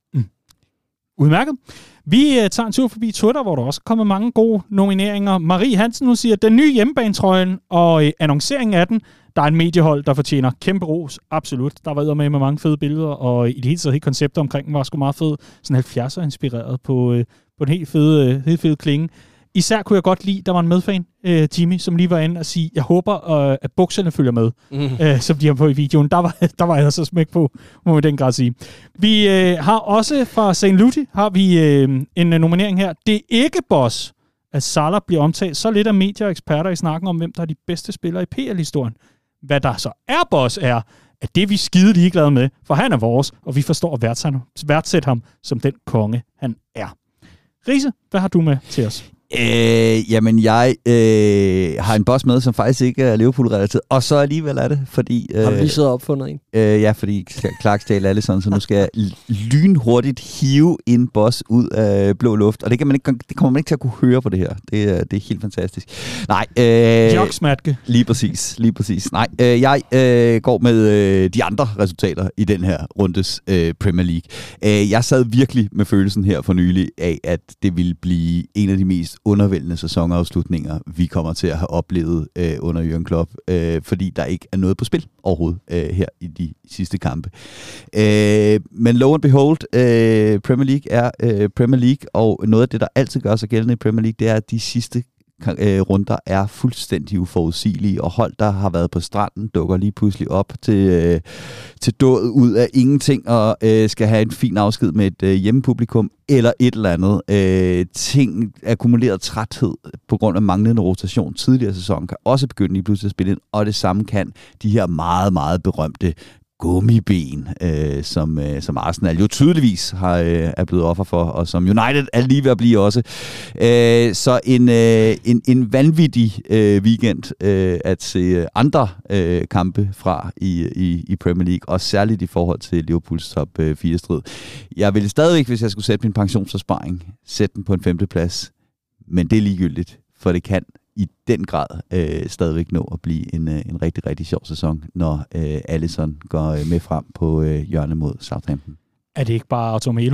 Udmærket. Vi tager en tur forbi Twitter, hvor der også kommer mange gode nomineringer. Marie Hansen, hun siger, den nye hjemmebanetrøjen og annonceringen af den, der er en mediehold, der fortjener kæmpe ros. Absolut. Der var med mange fede billeder, og i det hele taget helt konceptet omkring den var sgu meget fed. Sådan 70'er inspireret på en helt fed klinge. Især kunne jeg godt lide, der var en medfan, Jimmy, som lige var inde og sige, jeg håber, at bukserne følger med, som de har på i videoen. Der var jeg så smæk på, må vi den grad sige. Vi har også fra St. Luty, har vi en nominering her. Det er ikke boss, at Salah bliver omtalt så lidt af medier og eksperter i snakken om, hvem der er de bedste spillere i PL-historien. Hvad der så er boss, er, at det er vi skide ligeglade med, for han er vores, og vi forstår at værdsætte ham som den konge, han er. Riise, hvad har du med til os? Jamen, jeg har en boss med, som faktisk ikke er Liverpool-relateret, og så alligevel er det, fordi... Har du lige siddet og opfundet en? Ja, fordi Clark stjal alle sådan, så nu skal jeg lynhurtigt hive en boss ud af blå luft, og det kommer man ikke til at kunne høre på det her. Det er helt fantastisk. Nej. Joksmatke. Lige præcis. Nej, jeg går med de andre resultater i den her rundes Premier League. Jeg sad virkelig med følelsen her for nylig af, at det ville blive en af de mest undervældende sæsonafslutninger, vi kommer til at have oplevet under Jürgen Klopp, fordi der ikke er noget på spil overhovedet her i de sidste kampe. Men lo and behold, Premier League er Premier League, og noget af det, der altid gør sig gældende i Premier League, det er, at de sidste runder er fuldstændig uforudsigelige, og hold, der har været på stranden, dukker lige pludselig op til død ud af ingenting, og skal have en fin afsked med et hjemmepublikum, eller et eller andet. Ting, akkumuleret træthed på grund af manglende rotation tidligere sæson, kan også begynde lige pludselig at spille ind, og det samme kan de her meget, meget berømte gummiben, som Arsenal jo tydeligvis er blevet offer for, og som United er lige ved at blive også. Så en vanvittig weekend at se andre kampe fra i Premier League, og særligt i forhold til Liverpools top 4-strid. Jeg ville stadigvæk, hvis jeg skulle sætte min pensionsopsparing, sætte den på en 5. plads, men det er ligegyldigt, for det kan i den grad stadigvæk nå at blive en rigtig, rigtig sjov sæson, når Alisson går med frem på hjørnet mod Southampton. Er det ikke bare Automelo?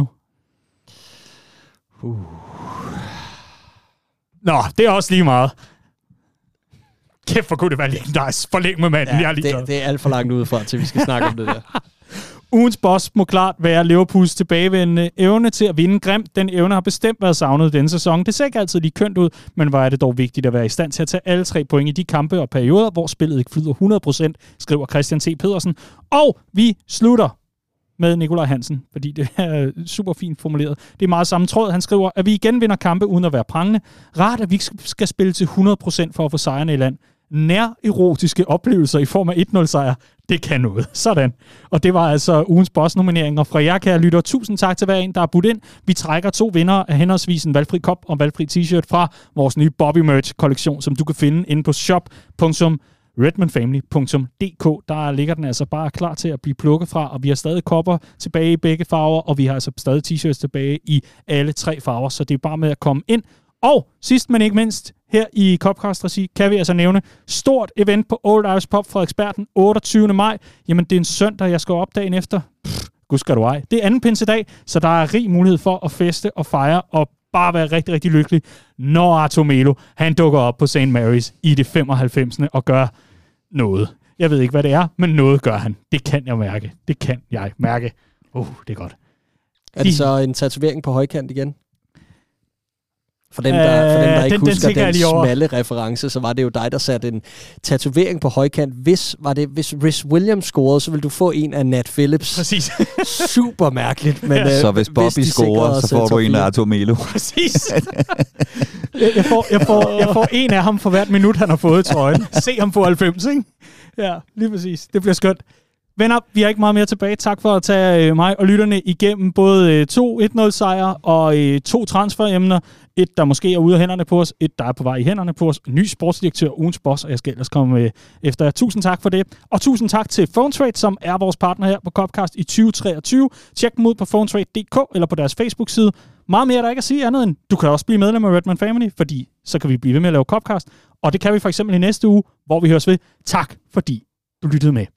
Nå, det er også lige meget. Kæft, hvor kunne det være legendarisk. Forlæng med manden, jeg er ligeglad. Det er alt for langt udefra, til vi skal snakke om det der. Ugens boss må klart være Liverpools tilbagevendende evne til at vinde grimt. Den evne har bestemt været savnet denne sæson. Det ser ikke altid lige kønt ud, men hvor er det dog vigtigt at være i stand til at tage alle 3 point i de kampe og perioder, hvor spillet ikke flyder 100%, skriver Christian C. Pedersen. Og vi slutter med Nikolaj Hansen, fordi det er super fint formuleret. Det er meget samme tråd. Han skriver, at vi igen vinder kampe uden at være prangende. Rart, at vi skal spille til 100% for at få sejrene i land. Nær-erotiske oplevelser i form af 1-0-sejr, det kan noget. Sådan. Og det var altså ugens boss-nomineringer fra jer, kære lytter. Tusind tak til hver en, der har budt ind. Vi trækker 2 vindere af henholdsvis en valgfri kop og en valgfri t-shirt fra vores nye Bobby Merch-kollektion, som du kan finde inde på shop.redmanfamily.dk. Der ligger den altså bare klar til at blive plukket fra, og vi har stadig kopper tilbage i begge farver, og vi har altså stadig t-shirts tilbage i alle 3 farver, så det er bare med at komme ind. Og sidst, men ikke mindst, her i Copcast-regi, kan vi altså nævne stort event på Old Irish Pub Frederiksberg 28. maj. Jamen, det er en søndag, jeg skal op dagen efter. Gud skal du ej. Det er anden pinsedag, så der er rig mulighed for at feste og fejre og bare være rigtig, rigtig lykkelig, når Artomelo, han dukker op på St. Mary's i det 95. og gør noget. Jeg ved ikke, hvad det er, men noget gør han. Det kan jeg mærke. Det er godt. Er det så en tatovering på højkant igen? For dem, der ikke husker den smalle reference, så var det jo dig, der satte en tatovering på højkant. Hvis Rhys Williams scorede, så ville du få en af Nat Phillips. Præcis. Super mærkeligt. Men, så hvis Bobby scorer, så får du en af Artomelo. Præcis. jeg får en af ham for hvert minut, han har fået i trøjen. Se ham få 90, ikke? Ja, lige præcis. Det bliver skønt. Venner, vi har ikke meget mere tilbage. Tak for at tage mig og lytterne igennem både 2 1-0-sejre og 2 transferemner. Et, der måske er ude af hænderne på os. Et, der er på vej i hænderne på os. En ny sportsdirektør, ugens boss, og jeg skal ellers komme efter jer. Tusind tak for det. Og tusind tak til PhoneTrade, som er vores partner her på Copcast i 2023. Tjek dem ud på phonetrade.dk eller på deres Facebook-side. Meget mere, der ikke at sige andet end, du kan også blive medlem af Redman Family, fordi så kan vi blive ved med at lave Copcast. Og det kan vi for eksempel i næste uge, hvor vi høres ved. Tak, fordi du lyttede med.